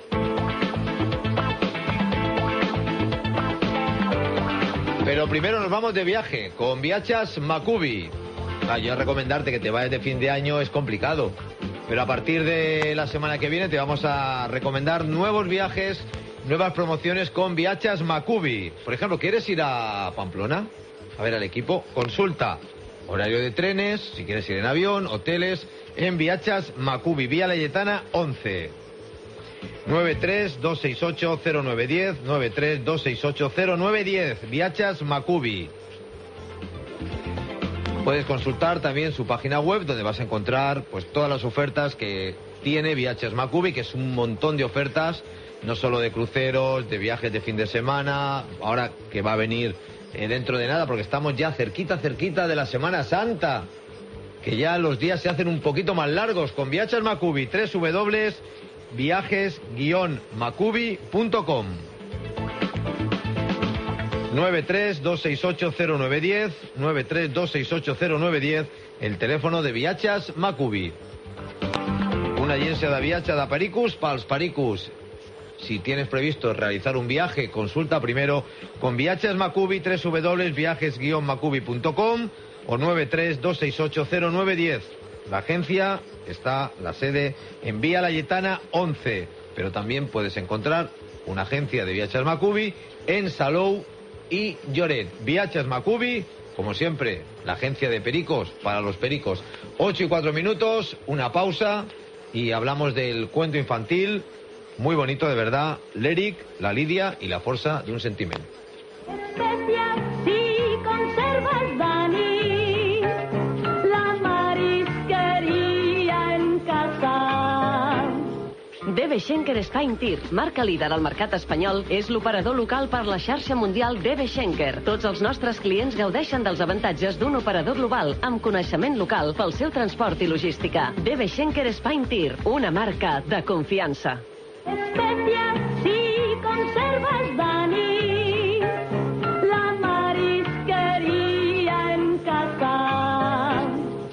Pero primero nos vamos de viaje con Viachas Macubi. Ah, yo a recomendarte que te vayas de fin de año es complicado. Pero a partir de la semana que viene te vamos a recomendar nuevos viajes, nuevas promociones con Viachas Macubi. Por ejemplo, ¿quieres ir a Pamplona? A ver al equipo. Consulta horario de trenes, si quieres ir en avión, hoteles, en Viachas Macubi, Vía Laietana once. nueve tres dos seis ocho cero nueve uno cero, nueve tres dos seis ocho cero nueve uno cero, Viachas Macubi. Puedes consultar también su página web donde vas a encontrar pues todas las ofertas que tiene Viachas Macubi, que es un montón de ofertas, no solo de cruceros, de viajes de fin de semana, ahora que va a venir eh, dentro de nada, porque estamos ya cerquita, cerquita de la Semana Santa, que ya los días se hacen un poquito más largos con Viachas Macubi, doble u doble u doble u punto viajes guion macubi punto com. nueve tres dos seis ocho cero nueve uno cero, nueve tres dos seis ocho cero nueve uno cero, el teléfono de Viachas Macubi. Una agència de viatge de pericos pals pericos. Si tienes previsto realizar un viaje, consulta primero con Viachas Macubi, doble u doble u doble u punto viajes guion macubi punto com o nueve tres dos seis ocho cero nueve uno cero. La agencia está, la sede, en Vía Laietana once, pero también puedes encontrar una agencia de Viachas Macubi en Salou y Lloret. Viachas Macubi, como siempre, la agencia de pericos para los pericos. Ocho y cuatro minutos, una pausa y hablamos del cuento infantil, muy bonito de verdad, l'Eric, la Lidia y la força d'un sentiment.
Especias si conservas d'anís, la marisqueria en casa.
D B Schenker Spain Tir, marca líder al mercat espanyol, és l'operador local per la xarxa mundial D B Schenker. Tots els nostres clients gaudeixen dels avantatges d'un operador global amb coneixement local pel seu transport i logística. D B Schenker Spain Tir, una marca de confiança.
Especias si conservas d'anís, la marisqueria en casa.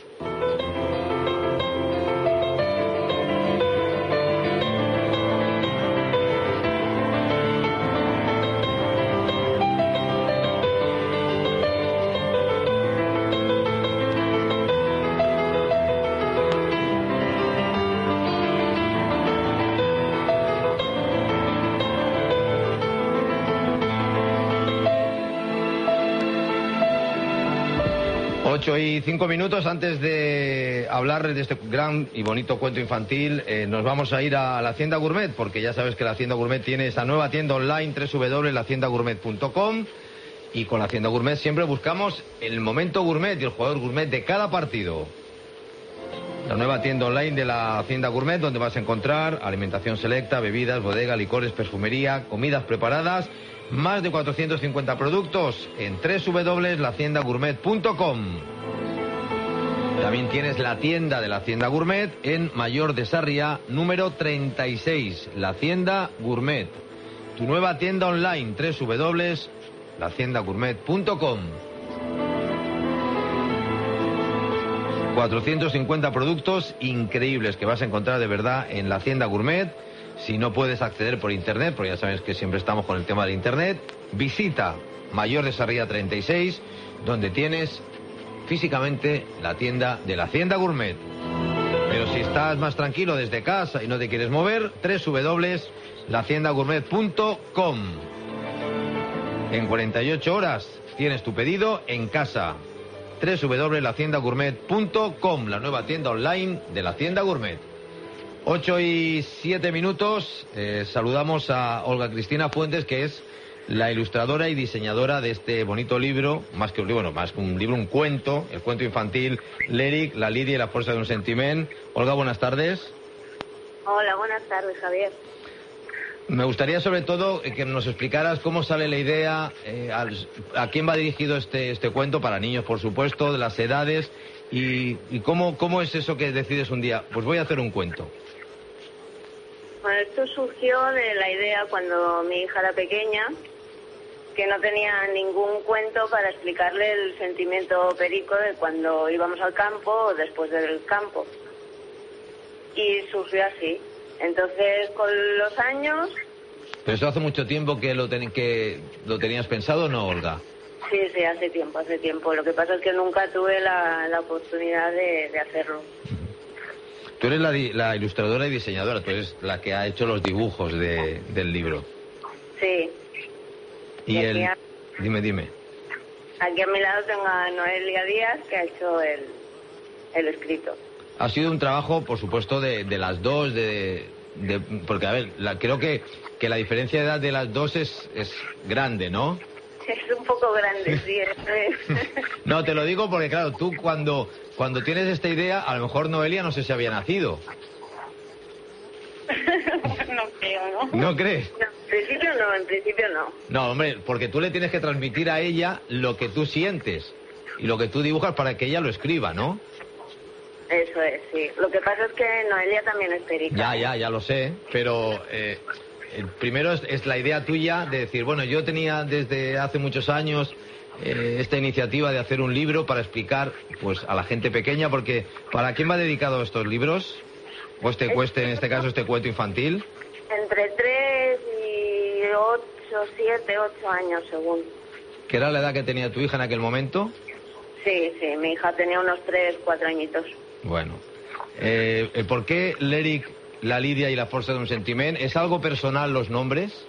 Ocho y cinco minutos. Antes de hablar de este gran y bonito cuento infantil, eh, nos vamos a ir a la Hacienda Gourmet, porque ya sabes que la Hacienda Gourmet tiene esa nueva tienda online, doble u doble u doble u punto la hacienda gourmet punto com, Y con la Hacienda Gourmet siempre buscamos el momento gourmet y el jugador gourmet de cada partido. La nueva tienda online de la Hacienda Gourmet, donde vas a encontrar alimentación selecta, bebidas, bodega, licores, perfumería, comidas preparadas, más de cuatrocientos cincuenta productos en doble u doble u doble u punto la hacienda gourmet punto com. También tienes la tienda de la Hacienda Gourmet en Mayor de Sarriá, número treinta y seis, la Hacienda Gourmet. Tu nueva tienda online, doble u doble u doble u punto la hacienda gourmet punto com. cuatrocientos cincuenta productos increíbles que vas a encontrar de verdad en la Hacienda Gourmet. Si no puedes acceder por internet, porque ya sabes que siempre estamos con el tema del internet, visita Mayor de Sarriá treinta y seis, donde tienes físicamente la tienda de la Hacienda Gourmet. Pero si estás más tranquilo desde casa y no te quieres mover, doble u doble u doble u punto la hacienda gourmet punto com. En cuarenta y ocho horas tienes tu pedido en casa. doble u doble u doble u punto la hacienda gourmet punto com, la nueva tienda online de la Hacienda Gourmet. ocho y siete minutos, eh, saludamos a Olga Cristina Fuentes, que es la ilustradora y diseñadora de este bonito libro, más que un libro, bueno, más que un libro, un cuento, el cuento infantil L'Eric, la Lidia y la fuerza de un sentiment. Olga, buenas tardes.
Hola, buenas tardes, Javier.
Me gustaría sobre todo que nos explicaras cómo sale la idea, eh, a, a quién va dirigido este, este cuento, para niños por supuesto, de las edades, y, y cómo, cómo es eso que decides un día, pues voy a hacer un cuento.
Bueno, esto surgió de la idea cuando mi hija era pequeña, que no tenía ningún cuento para explicarle el sentimiento perico de cuando íbamos al campo o después del campo. Y surgió así. Entonces, con los años...
¿Pero eso hace mucho tiempo que lo, ten, que lo tenías pensado o no, Olga?
Sí, sí, hace tiempo, hace tiempo. Lo que pasa es que nunca tuve la, la oportunidad de, de hacerlo.
Tú eres la, la ilustradora y diseñadora, tú eres la que ha hecho los dibujos de, del libro.
Sí.
Y, y el... A... Dime, dime.
Aquí a mi lado tengo a Noelia Díaz, que ha hecho el, el escrito.
Ha sido un trabajo, por supuesto, de, de las dos, de, de, porque, a ver, la, creo que, que la diferencia de edad de las dos es, es grande, ¿no?
Es un poco grande, sí.
No, te lo digo porque, claro, tú cuando, cuando tienes esta idea, a lo mejor Noelia no sé si había nacido.
No creo, ¿no?
¿No crees?
No, en principio no, en principio no.
No, hombre, porque tú le tienes que transmitir a ella lo que tú sientes y lo que tú dibujas para que ella lo escriba, ¿no?
Eso es, sí. Lo que pasa es que Noelia también es perica.
Ya, ya, ya lo sé, pero eh, el primero es, es la idea tuya de decir, bueno, yo tenía desde hace muchos años eh, esta iniciativa de hacer un libro para explicar pues a la gente pequeña, porque ¿para quién va dedicado estos libros? O este cueste, en este caso, este cuento infantil.
Entre tres y ocho, siete, ocho años, según.
¿Qué era la edad que tenía tu hija en aquel momento?
Sí, sí, mi hija tenía unos tres, cuatro añitos.
Bueno, eh, ¿por qué L'Eric, la Lidia y la fuerza de un sentiment? ¿Es algo personal los nombres?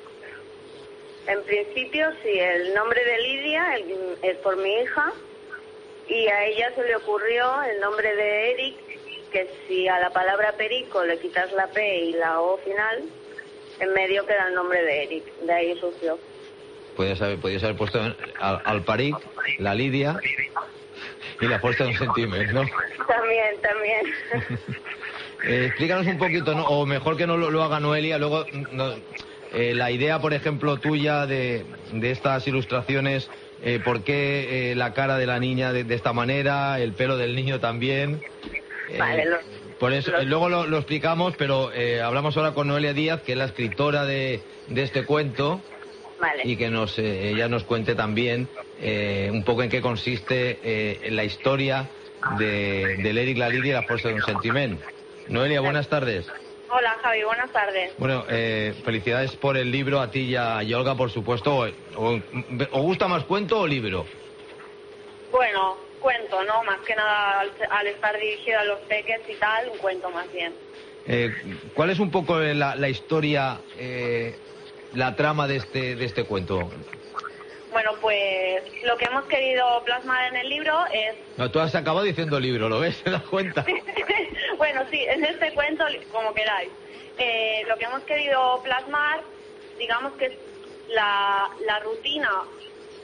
En principio sí, el nombre de Lidia el, es por mi hija y a ella se le ocurrió el nombre de Eric, que si a la palabra perico le quitas la P y la O final, en medio queda el nombre de Eric, de ahí surgió.
Podías haber, podías haber puesto al, al Peric, la Lidia y la fuerza de un sentiment, ¿no?
También, también.
eh, explícanos un poquito, ¿no? O mejor que no lo, lo haga Noelia, luego no, eh, la idea, por ejemplo, tuya de, de estas ilustraciones, eh, ¿por qué eh, la cara de la niña de, de esta manera, el pelo del niño también? Eh,
vale, lo,
por eso,
lo...
luego lo, lo explicamos, pero eh, hablamos ahora con Noelia Díaz, que es la escritora de, de este cuento.
Vale.
Y que nos eh, ella nos cuente también eh, un poco en qué consiste eh, la historia de, de L'Eric, la Lidia y la fuerza de un sentiment. Noelia, buenas tardes.
Hola, Javi, buenas tardes.
Bueno, eh, felicidades por el libro a ti y a, y a Olga, por supuesto. O, o, ¿Os gusta más cuento o libro?
Bueno, cuento, ¿no? Más que nada al, al estar dirigido a los peques y tal, un cuento más bien.
Eh, ¿Cuál es un poco la, la historia... Eh, la trama de este de este cuento?
Bueno, pues lo que hemos querido plasmar en el libro es...
No, tú has acabado diciendo libro, ¿lo ves? ¿Te das cuenta?
Bueno, sí, en este cuento, como queráis. Eh, lo que hemos querido plasmar, digamos que es la, la rutina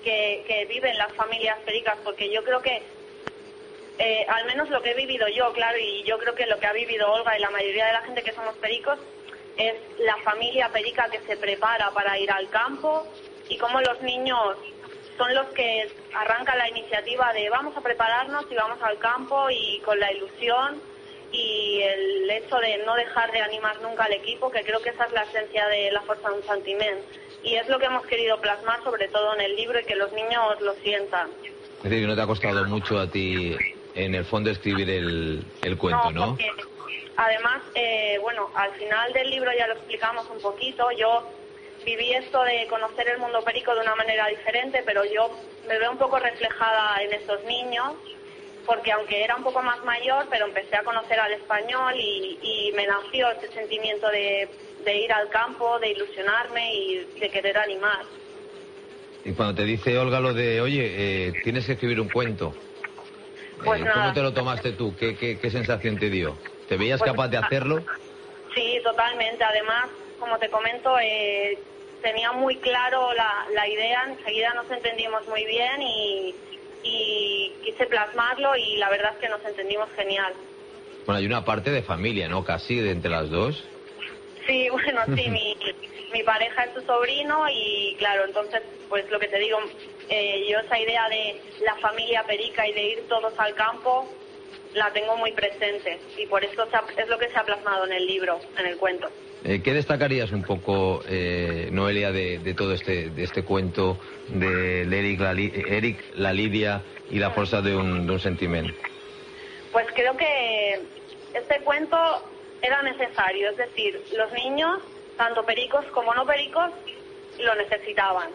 que, que viven las familias pericas, porque yo creo que, eh, al menos lo que he vivido yo, claro, y yo creo que lo que ha vivido Olga y la mayoría de la gente que somos pericos, es la familia perica que se prepara para ir al campo y cómo los niños son los que arrancan la iniciativa de vamos a prepararnos y vamos al campo, y con la ilusión y el hecho de no dejar de animar nunca al equipo, que creo que esa es la esencia de la fuerza d'un sentiment, y es lo que hemos querido plasmar sobre todo en el libro y que los niños lo sientan.
Es decir, que no te ha costado mucho a ti en el fondo escribir el, el cuento, ¿no?
Porque, además, eh, bueno, al final del libro ya lo explicamos un poquito. Yo viví esto de conocer el mundo perico de una manera diferente, pero yo me veo un poco reflejada en estos niños, porque aunque era un poco más mayor, pero empecé a conocer al español y, y me nació este sentimiento de, de ir al campo, de ilusionarme y de querer animar.
Y cuando te dice Olga lo de, oye, eh, tienes que escribir un cuento,
pues
eh,
nada.
¿cómo te lo tomaste tú? ¿Qué, qué, qué sensación te dio? ¿Te veías
Pues,
capaz de hacerlo?
Sí, totalmente. Además, como te comento, eh, tenía muy claro la, la idea, enseguida nos entendimos muy bien y, y quise plasmarlo y la verdad es que nos entendimos genial.
Bueno, hay una parte de familia, ¿no? Casi, de entre las dos.
Sí, bueno, sí, mi, mi pareja es su sobrino y claro, entonces, pues lo que te digo, eh, yo esa idea de la familia perica y de ir todos al campo la tengo muy presente y por eso se ha, es lo que se ha plasmado en el libro, en el cuento.
Eh, ¿Qué destacarías un poco, eh, Noelia, de, de todo este de este cuento de Eric la, Eric, la Lidia y la fuerza de un, de un sentiment?
Pues creo que este cuento era necesario, es decir, los niños, tanto pericos como no pericos, lo necesitaban.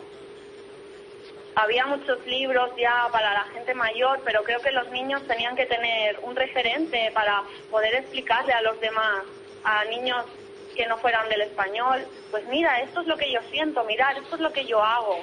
Había muchos libros ya para la gente mayor, pero creo que los niños tenían que tener un referente para poder explicarle a los demás, a niños que no fueran del español, pues mira, esto es lo que yo siento, mirar, esto es lo que yo hago.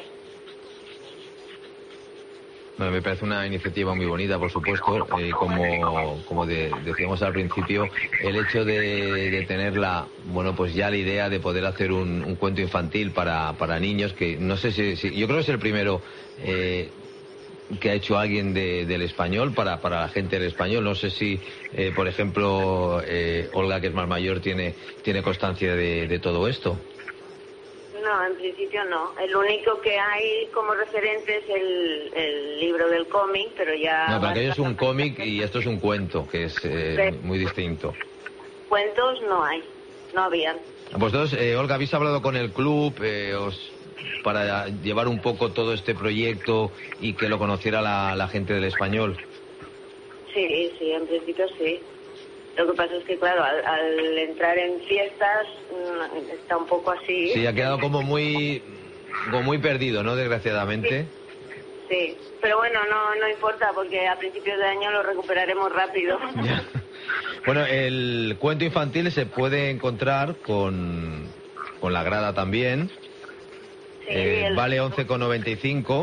Bueno, me parece una iniciativa muy bonita, por supuesto, eh, como, como de, decíamos al principio, el hecho de, de tener la, bueno, pues ya la idea de poder hacer un, un cuento infantil para, para niños, que no sé si, si yo creo que es el primero eh, que ha hecho alguien de, del español para, para la gente del español. No sé si, eh, por ejemplo, eh, Olga, que es más mayor, tiene, tiene constancia de, de todo esto.
No, en principio no. El único que hay como referente es el, el libro del cómic, pero ya...
No, pero aquello es un cómic y esto es un cuento, que es eh,
Sí.
muy distinto.
Cuentos no hay, no habían.
Vosotros, eh, Olga, ¿habéis hablado con el club eh, os, para llevar un poco todo este proyecto y que lo conociera la, la gente del español?
Sí, sí, en principio sí. Lo que pasa es que, claro, al, al entrar en fiestas mm, está un poco así.
Sí, ha quedado como muy, como muy perdido, ¿no? Desgraciadamente.
Sí, pero bueno, no, no importa porque a principios de año lo recuperaremos rápido.
Ya. Bueno, el cuento infantil se puede encontrar con, con la grada también.
Sí,
Eh,
el-
vale once con noventa y cinco.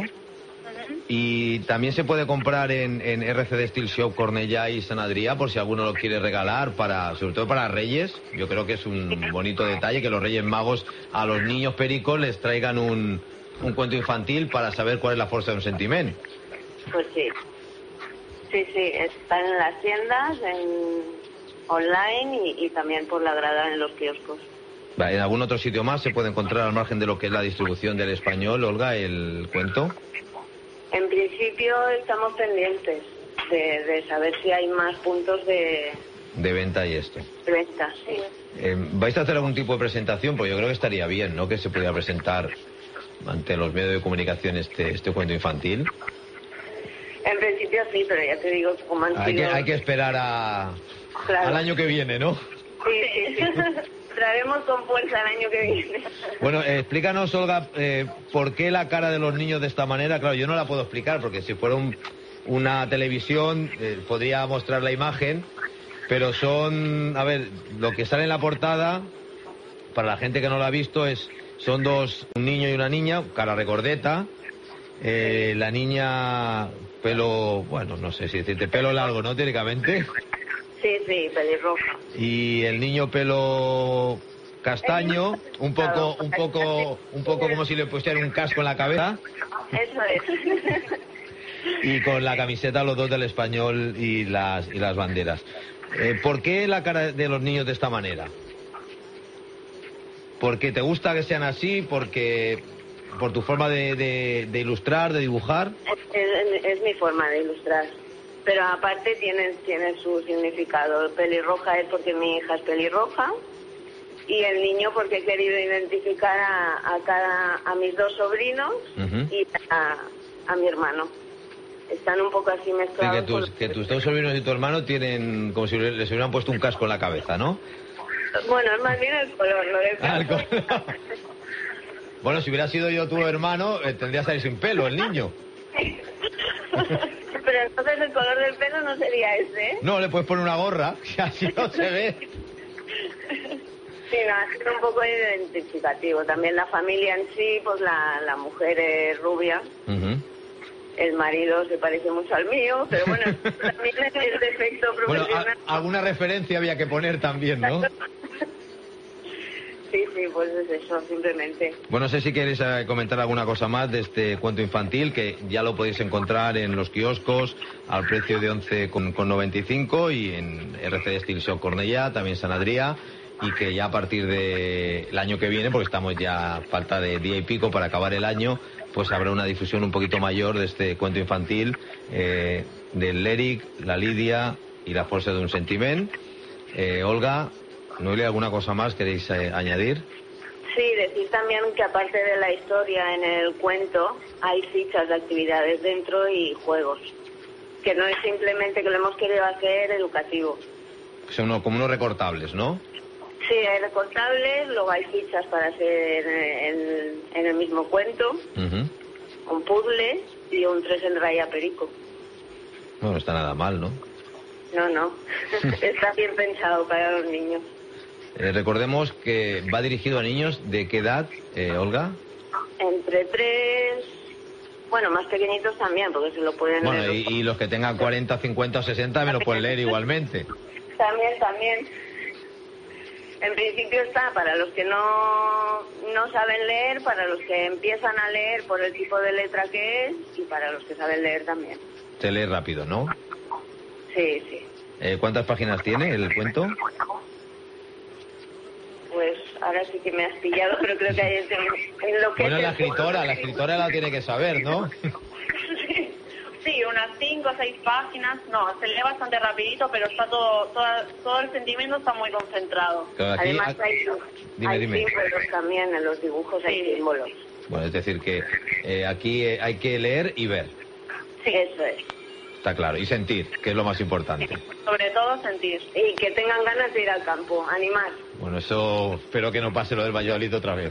Y también se puede comprar en, en R C D Steel Shop Cornellà y San Adrià, por si alguno lo quiere regalar, para, sobre todo para Reyes. Yo creo que es un bonito detalle que los Reyes Magos a los niños pericos les traigan un, un cuento infantil para saber cuál es la fuerza de un sentiment.
Pues sí. Sí, sí, están en las tiendas, en online y, y también por la grada en los kioscos.
Vale, ¿en algún otro sitio más se puede encontrar al margen de lo que es la distribución del español, Olga, el cuento?
En principio estamos pendientes de, de saber si hay más puntos de
De venta y esto.
venta. Sí.
Eh, ¿Vais a hacer algún tipo de presentación? Pues yo creo que estaría bien, ¿no? Que se pudiera presentar ante los medios de comunicación este, este cuento infantil.
En principio sí, pero ya te digo, como han
Hay que,
sido...
hay que esperar a,
Claro.
al año que viene, ¿no?
Sí, sí, sí. Traeremos con fuerza el año que viene.
Bueno, eh, explícanos, Olga, eh, ¿por qué la cara de los niños de esta manera? Claro, yo no la puedo explicar, porque si fuera un, una televisión eh, podría mostrar la imagen, pero son, a ver, lo que sale en la portada, para la gente que no lo ha visto, es son dos, un niño y una niña, cara recordeta, eh, la niña, pelo, bueno, no sé si decirte, pelo largo, ¿no? Teóricamente.
Sí, sí, pelirroja.
Y el niño pelo castaño, un poco, un poco, un poco como si le pusieran un casco en la cabeza.
Eso es.
Y con la camiseta los dos del Español y las y las banderas. Eh, ¿Por qué la cara de los niños de esta manera? ¿Porque te gusta que sean así? ¿Porque por tu forma de, de, de ilustrar, de dibujar?
Es, es, es mi forma de ilustrar. Pero aparte tiene, tiene su significado. Pelirroja es porque mi hija es pelirroja. Y el niño porque he querido identificar a, a cada a mis dos sobrinos uh-huh. y a, a mi hermano. Están un poco así mezclados.
Sí, que, tus, que tus dos sobrinos y tu hermano tienen como si les hubieran puesto un casco en la cabeza, ¿no?
Bueno, es más bien el color, lo del
ah, el color. Bueno, si hubiera sido yo tu hermano, eh, tendría que salir sin pelo el niño.
Pero entonces el color del pelo no sería ese, ¿eh?
No, le puedes poner una gorra, que así no se ve.
Sí, no, ha sido un poco identificativo. También la familia en sí, pues la, la mujer es rubia. Uh-huh. El marido se parece mucho al mío, pero bueno, también es el defecto profesional.
Bueno, a, alguna referencia había que poner también, ¿no?
Sí, sí, pues es eso, simplemente.
Bueno, no sé si queréis eh, comentar alguna cosa más de este cuento infantil, que ya lo podéis encontrar en los kioscos al precio de once con noventa y cinco y en R C D Steel Shop Cornellà, también San Adrià, y que ya a partir del año que viene, porque estamos ya a falta de día y pico para acabar el año, pues habrá una difusión un poquito mayor de este cuento infantil eh, del L'Eric, la Lidia y la Força d'un Sentiment. Eh, Olga, Noelia, ¿alguna cosa más queréis eh, añadir?
Sí, decir también que aparte de la historia en el cuento, hay fichas de actividades dentro y juegos. Que no es simplemente que lo hemos querido hacer educativo.
Son como unos recortables, ¿no?
Sí, hay recortables, luego hay fichas para hacer en, en el mismo cuento, uh-huh. un puzzle y un tres en raya perico.
No, no está nada mal, ¿no?
No, no, está bien pensado para los niños.
Eh, recordemos que va dirigido a niños de qué edad, eh, Olga.
Entre tres, bueno, más pequeñitos también, porque se lo pueden
bueno,
leer.
Bueno, y, y los que tengan cuarenta, cincuenta o sesenta me lo pueden leer igualmente.
También, también. En principio está para los que no, no saben leer, para los que empiezan a leer por el tipo de letra que es y para los que saben leer también.
Se lee rápido, ¿no?
Sí, sí.
Eh, ¿Cuántas páginas tiene el cuento?
Pues ahora sí que me has pillado, pero creo que hay en, en lo que...
Bueno, la escritora, la escritora la tiene que saber, ¿no?
Sí. Sí, unas cinco o seis páginas. No, se lee bastante rapidito, pero está todo, toda, todo el sentimiento está muy concentrado.
Claro, aquí,
Además
aquí,
hay,
dime,
hay
dime.
símbolos también, en los dibujos sí. Hay símbolos.
Bueno, es decir que eh, aquí eh, hay que leer y ver.
Sí, eso es.
Está claro, y sentir, que es lo más importante.
Sí, sobre todo sentir.
Y que tengan ganas de ir al campo, animar.
Bueno, eso espero que no pase lo del Valladolid otra vez.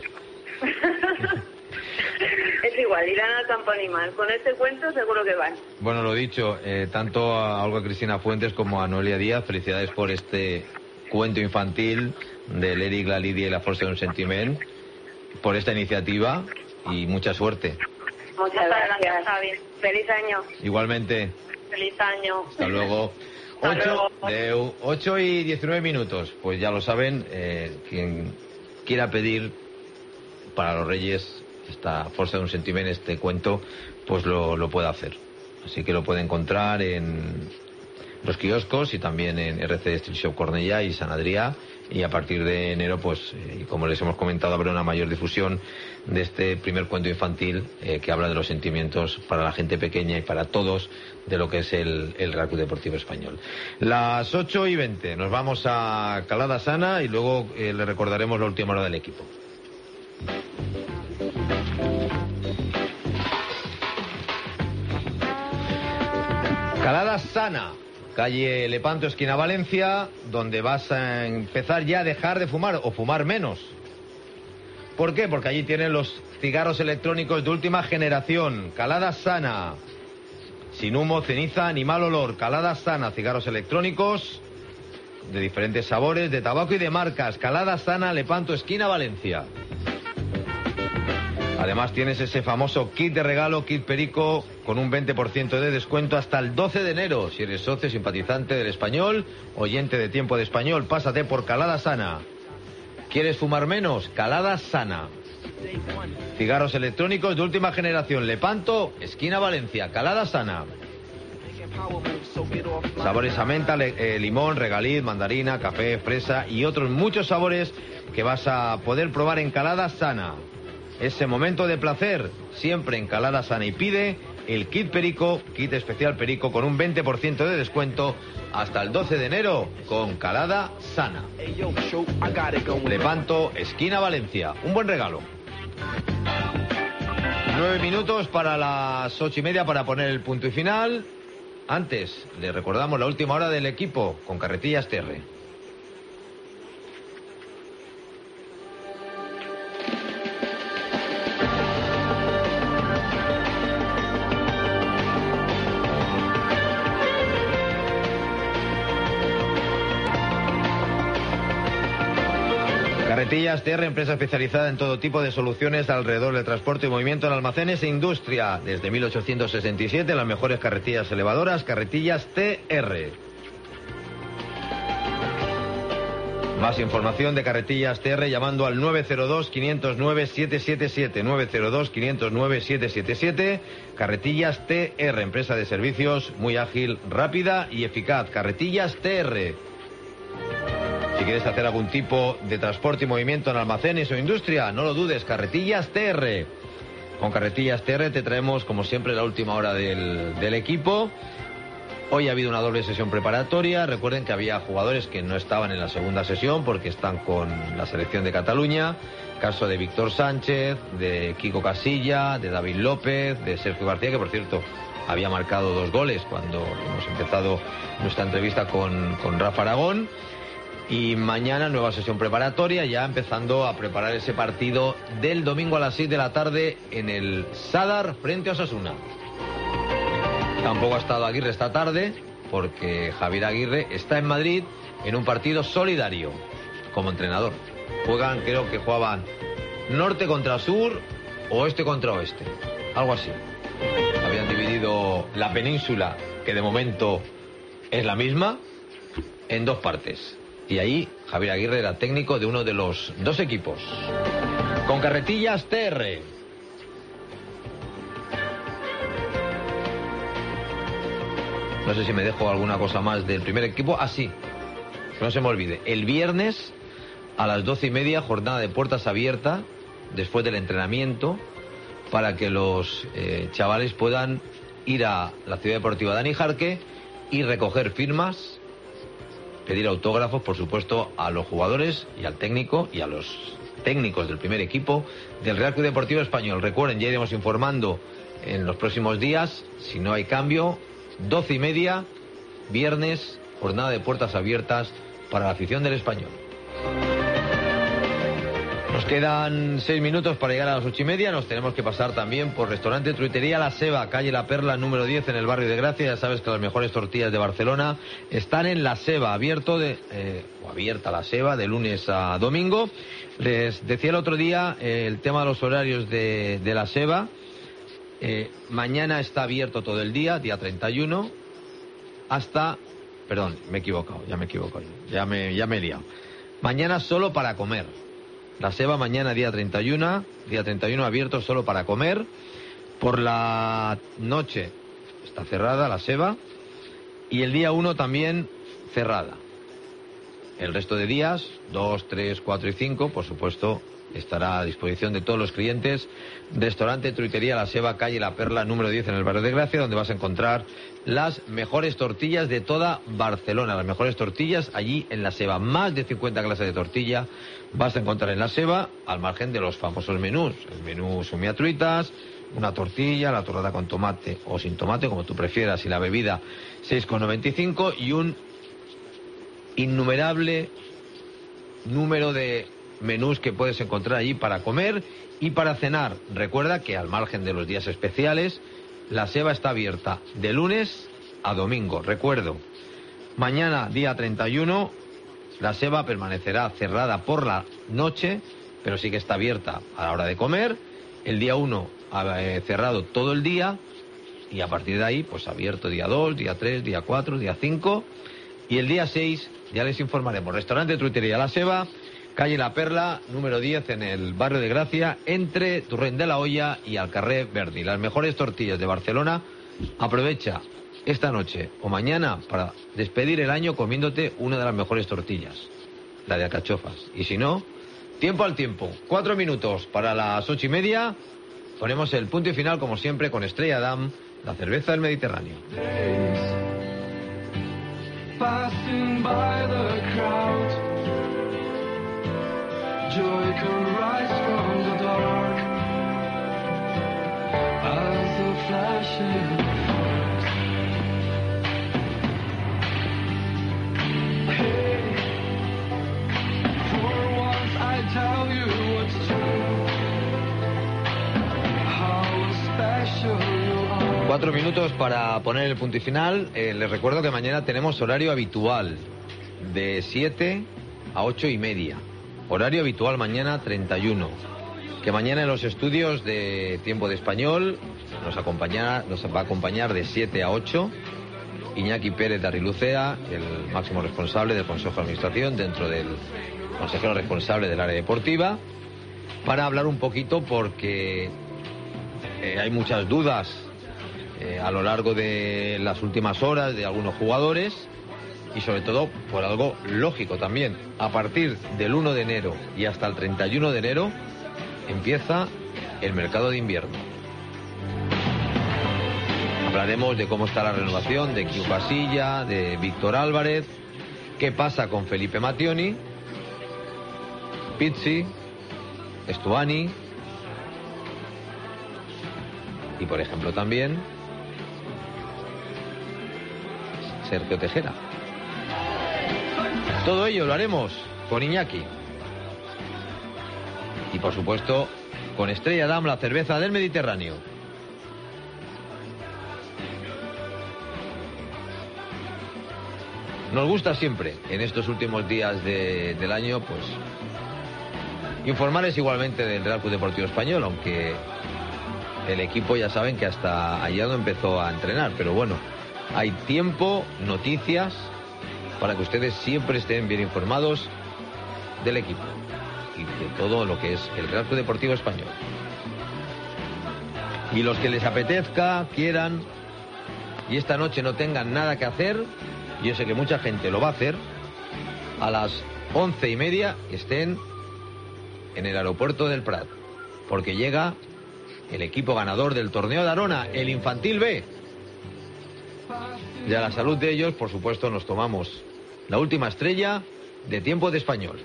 Es igual, irán al campo animal. Con este cuento seguro que van.
Bueno, lo dicho, eh, tanto a Olga Cristina Fuentes como a Noelia Díaz, felicidades por este cuento infantil de L'Eric, la Lidia y la Força d'un Sentiment, por esta iniciativa y mucha suerte.
Muchas gracias, Javi. Feliz año.
Igualmente.
Feliz año.
Hasta luego. ocho y diecinueve minutos. Pues ya lo saben, eh, quien quiera pedir para los Reyes esta Força d'un Sentiment, este cuento, pues lo, lo puede hacer. Así que lo puede encontrar en los kioscos y también en R C D Steel Shop Cornellà y San Adrià. Y a partir de enero, pues, eh, como les hemos comentado, habrá una mayor difusión de este primer cuento infantil eh, que habla de los sentimientos para la gente pequeña y para todos de lo que es el, el Rugby Deportivo Español. Las ocho y veinte, nos vamos a Calada Sana y luego eh, le recordaremos la última hora del equipo. Calada Sana, calle Lepanto, esquina Valencia, donde vas a empezar ya a dejar de fumar o fumar menos. ¿Por qué? Porque allí tienen los cigarros electrónicos de última generación. Calada Sana, sin humo, ceniza ni mal olor. Calada Sana, cigarros electrónicos de diferentes sabores, de tabaco y de marcas. Calada Sana, Lepanto, esquina Valencia. Además tienes ese famoso kit de regalo, kit Perico, con un veinte por ciento de descuento hasta el doce de enero. Si eres socio, simpatizante del Español, oyente de Tiempo de Español, pásate por Calada Sana. ¿Quieres fumar menos? Calada Sana. Cigarros electrónicos de última generación. Lepanto, esquina Valencia. Calada Sana. Sabores a menta, le, eh, limón, regaliz, mandarina, café, fresa y otros muchos sabores que vas a poder probar en Calada Sana. Ese momento de placer, siempre en Calada Sana. Y pide el kit Perico, kit especial Perico, con un veinte por ciento de descuento hasta el doce de enero con Calada Sana. Lepanto, esquina Valencia. Un buen regalo. Nueve minutos para las ocho y media para poner el punto y final. Antes, le recordamos la última hora del equipo con Carretillas T R. Carretillas T R, empresa especializada en todo tipo de soluciones alrededor del transporte y movimiento en almacenes e industria. Desde mil ochocientos sesenta y siete, las mejores carretillas elevadoras, Carretillas T R. Más información de Carretillas T R llamando al nueve cero dos, quinientos nueve, siete siete siete. nueve cero dos, quinientos nueve, siete siete siete. Carretillas T R, empresa de servicios muy ágil, rápida y eficaz. Carretillas T R. Si quieres hacer algún tipo de transporte y movimiento en almacenes o industria, no lo dudes, Carretillas T R. Con Carretillas T R te traemos, como siempre, la última hora del, del equipo. Hoy ha habido una doble sesión preparatoria. Recuerden que había jugadores que no estaban en la segunda sesión porque están con la selección de Cataluña. Caso de Víctor Sánchez, de Kiko Casilla, de David López, de Sergio García, que por cierto había marcado dos goles cuando hemos empezado nuestra entrevista con, con Rafa Aragón. Y mañana nueva sesión preparatoria, ya empezando a preparar ese partido del domingo a las seis de la tarde en el Sadar frente a Osasuna. Tampoco ha estado Aguirre esta tarde porque Javier Aguirre está en Madrid en un partido solidario como entrenador. Juegan, creo que jugaban norte contra sur, oeste contra oeste, algo así. Habían dividido la península, que de momento es la misma, en dos partes. Y ahí Javier Aguirre era técnico de uno de los dos equipos. Con Carretillas T R. No sé si me dejo alguna cosa más del primer equipo. Ah, sí, no se me olvide. El viernes a las doce y media, jornada de puertas abiertas, después del entrenamiento, para que los eh, chavales puedan ir a la Ciudad Deportiva Dani Jarque y recoger firmas, pedir autógrafos, por supuesto, a los jugadores y al técnico y a los técnicos del primer equipo del Real Club Deportivo Español. Recuerden, ya iremos informando en los próximos días, si no hay cambio, doce y media, viernes, jornada de puertas abiertas para la afición del Español. Nos quedan seis minutos para llegar a las ocho y media. Nos tenemos que pasar también por restaurante Truitería La Seba, calle La Perla, número diez, en el barrio de Gracia. Ya sabes que las mejores tortillas de Barcelona están en La Seba, abierto de, eh, o abierta La Seba de lunes a domingo. Les decía el otro día eh, el tema de los horarios de, de La Seba. Eh, mañana está abierto todo el día, día treinta y uno, hasta... Perdón, me he equivocado, ya me he equivocado, ya me, ya me he liado. Mañana solo para comer. La Seba mañana día treinta y uno, día treinta y uno abierto solo para comer. Por la noche está cerrada La Seba y el día uno también cerrada. El resto de días, dos, tres, cuatro y cinco, por supuesto, estará a disposición de todos los clientes. Restaurante Truitería La Seba, calle La Perla, número diez, en el barrio de Gracia, donde vas a encontrar las mejores tortillas de toda Barcelona. Las mejores tortillas allí en La Seba. Más de cincuenta clases de tortilla vas a encontrar en La Seba, al margen de los famosos menús. El menú sumiatruitas, una tortilla, la torrada con tomate o sin tomate, como tú prefieras, y la bebida seis con noventa y cinco, y un innumerable número de menús que puedes encontrar allí para comer y para cenar. Recuerda que al margen de los días especiales, La Seba está abierta de lunes a domingo. Recuerdo, mañana día treinta y uno, La Seba permanecerá cerrada por la noche, pero sí que está abierta a la hora de comer. El día uno eh, cerrado todo el día, y a partir de ahí pues abierto día dos, día tres, día cuatro, día cinco, y el día seis ya les informaremos. Restaurante Truitería La Seba, calle La Perla, número diez, en el barrio de Gracia, entre Torrent de la Hoya y al carrer Verdi. Las mejores tortillas de Barcelona. Aprovecha esta noche o mañana para despedir el año comiéndote una de las mejores tortillas, la de alcachofas. Y si no, tiempo al tiempo. Cuatro minutos para las ocho y media. Ponemos el punto y final, como siempre, con Estrella Damm, la cerveza del Mediterráneo.
Passing by the crowd, joy can rise from the dark as the flashing lights. Hey, for once I tell you what's true, how special you are.
Cuatro minutos para poner el punto y final. Eh, les recuerdo que mañana tenemos horario habitual de siete a ocho y media. Horario habitual mañana treinta y uno. Que mañana en los estudios de Tiempo de Español nos, acompañará, nos va a acompañar de siete a ocho Iñaki Pérez de Arrilucea, el máximo responsable del Consejo de Administración dentro del consejero responsable del área deportiva, para hablar un poquito porque eh, hay muchas dudas Eh, a lo largo de las últimas horas de algunos jugadores y sobre todo por algo lógico también. A partir del uno de enero y hasta el treinta y uno de enero empieza el mercado de invierno. Hablaremos de cómo está la renovación de Quiu Casilla, de Víctor Álvarez, qué pasa con Felipe Mattioni, Pizzi, Estuani y por ejemplo también Sergio Tejera. Todo ello lo haremos con Iñaki. Y por supuesto con Estrella Damm, la cerveza del Mediterráneo. Nos gusta siempre, en estos últimos días de, del año, pues informarles igualmente del Real Club Deportivo Español, aunque el equipo ya saben que hasta ayer no empezó a entrenar, pero bueno, hay tiempo, noticias, para que ustedes siempre estén bien informados del equipo y de todo lo que es el Real Club Deportivo Español. Y los que les apetezca, quieran, y esta noche no tengan nada que hacer, yo sé que mucha gente lo va a hacer, a las once y media estén en el aeropuerto del Prat, porque llega el equipo ganador del torneo de Arona, el Infantil B. Y a la salud de ellos, por supuesto, nos tomamos la última estrella de Tiempo de Español.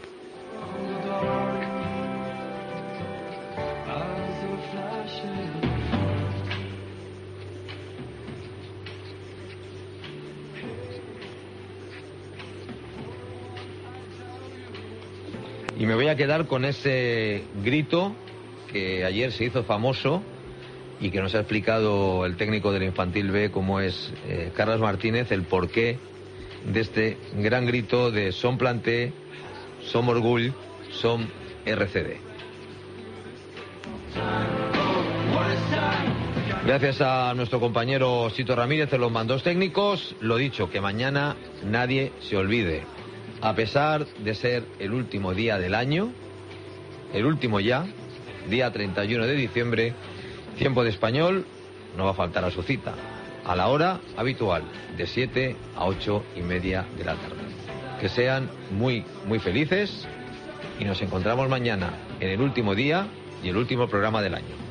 Y me voy a quedar con ese grito que ayer se hizo famoso y que nos ha explicado el técnico del Infantil B, como es eh, Carlos Martínez, el porqué de este gran grito de Som Planté, Som Orgull, Som R C D. Gracias a nuestro compañero Sito Ramírez en los mandos técnicos. Lo dicho, que mañana nadie se olvide. A pesar de ser el último día del año, el último ya, día treinta y uno de diciembre, Tiempo de Español no va a faltar a su cita, a la hora habitual, de siete a ocho y media de la tarde. Que sean muy, muy felices y nos encontramos mañana en el último día y el último programa del año.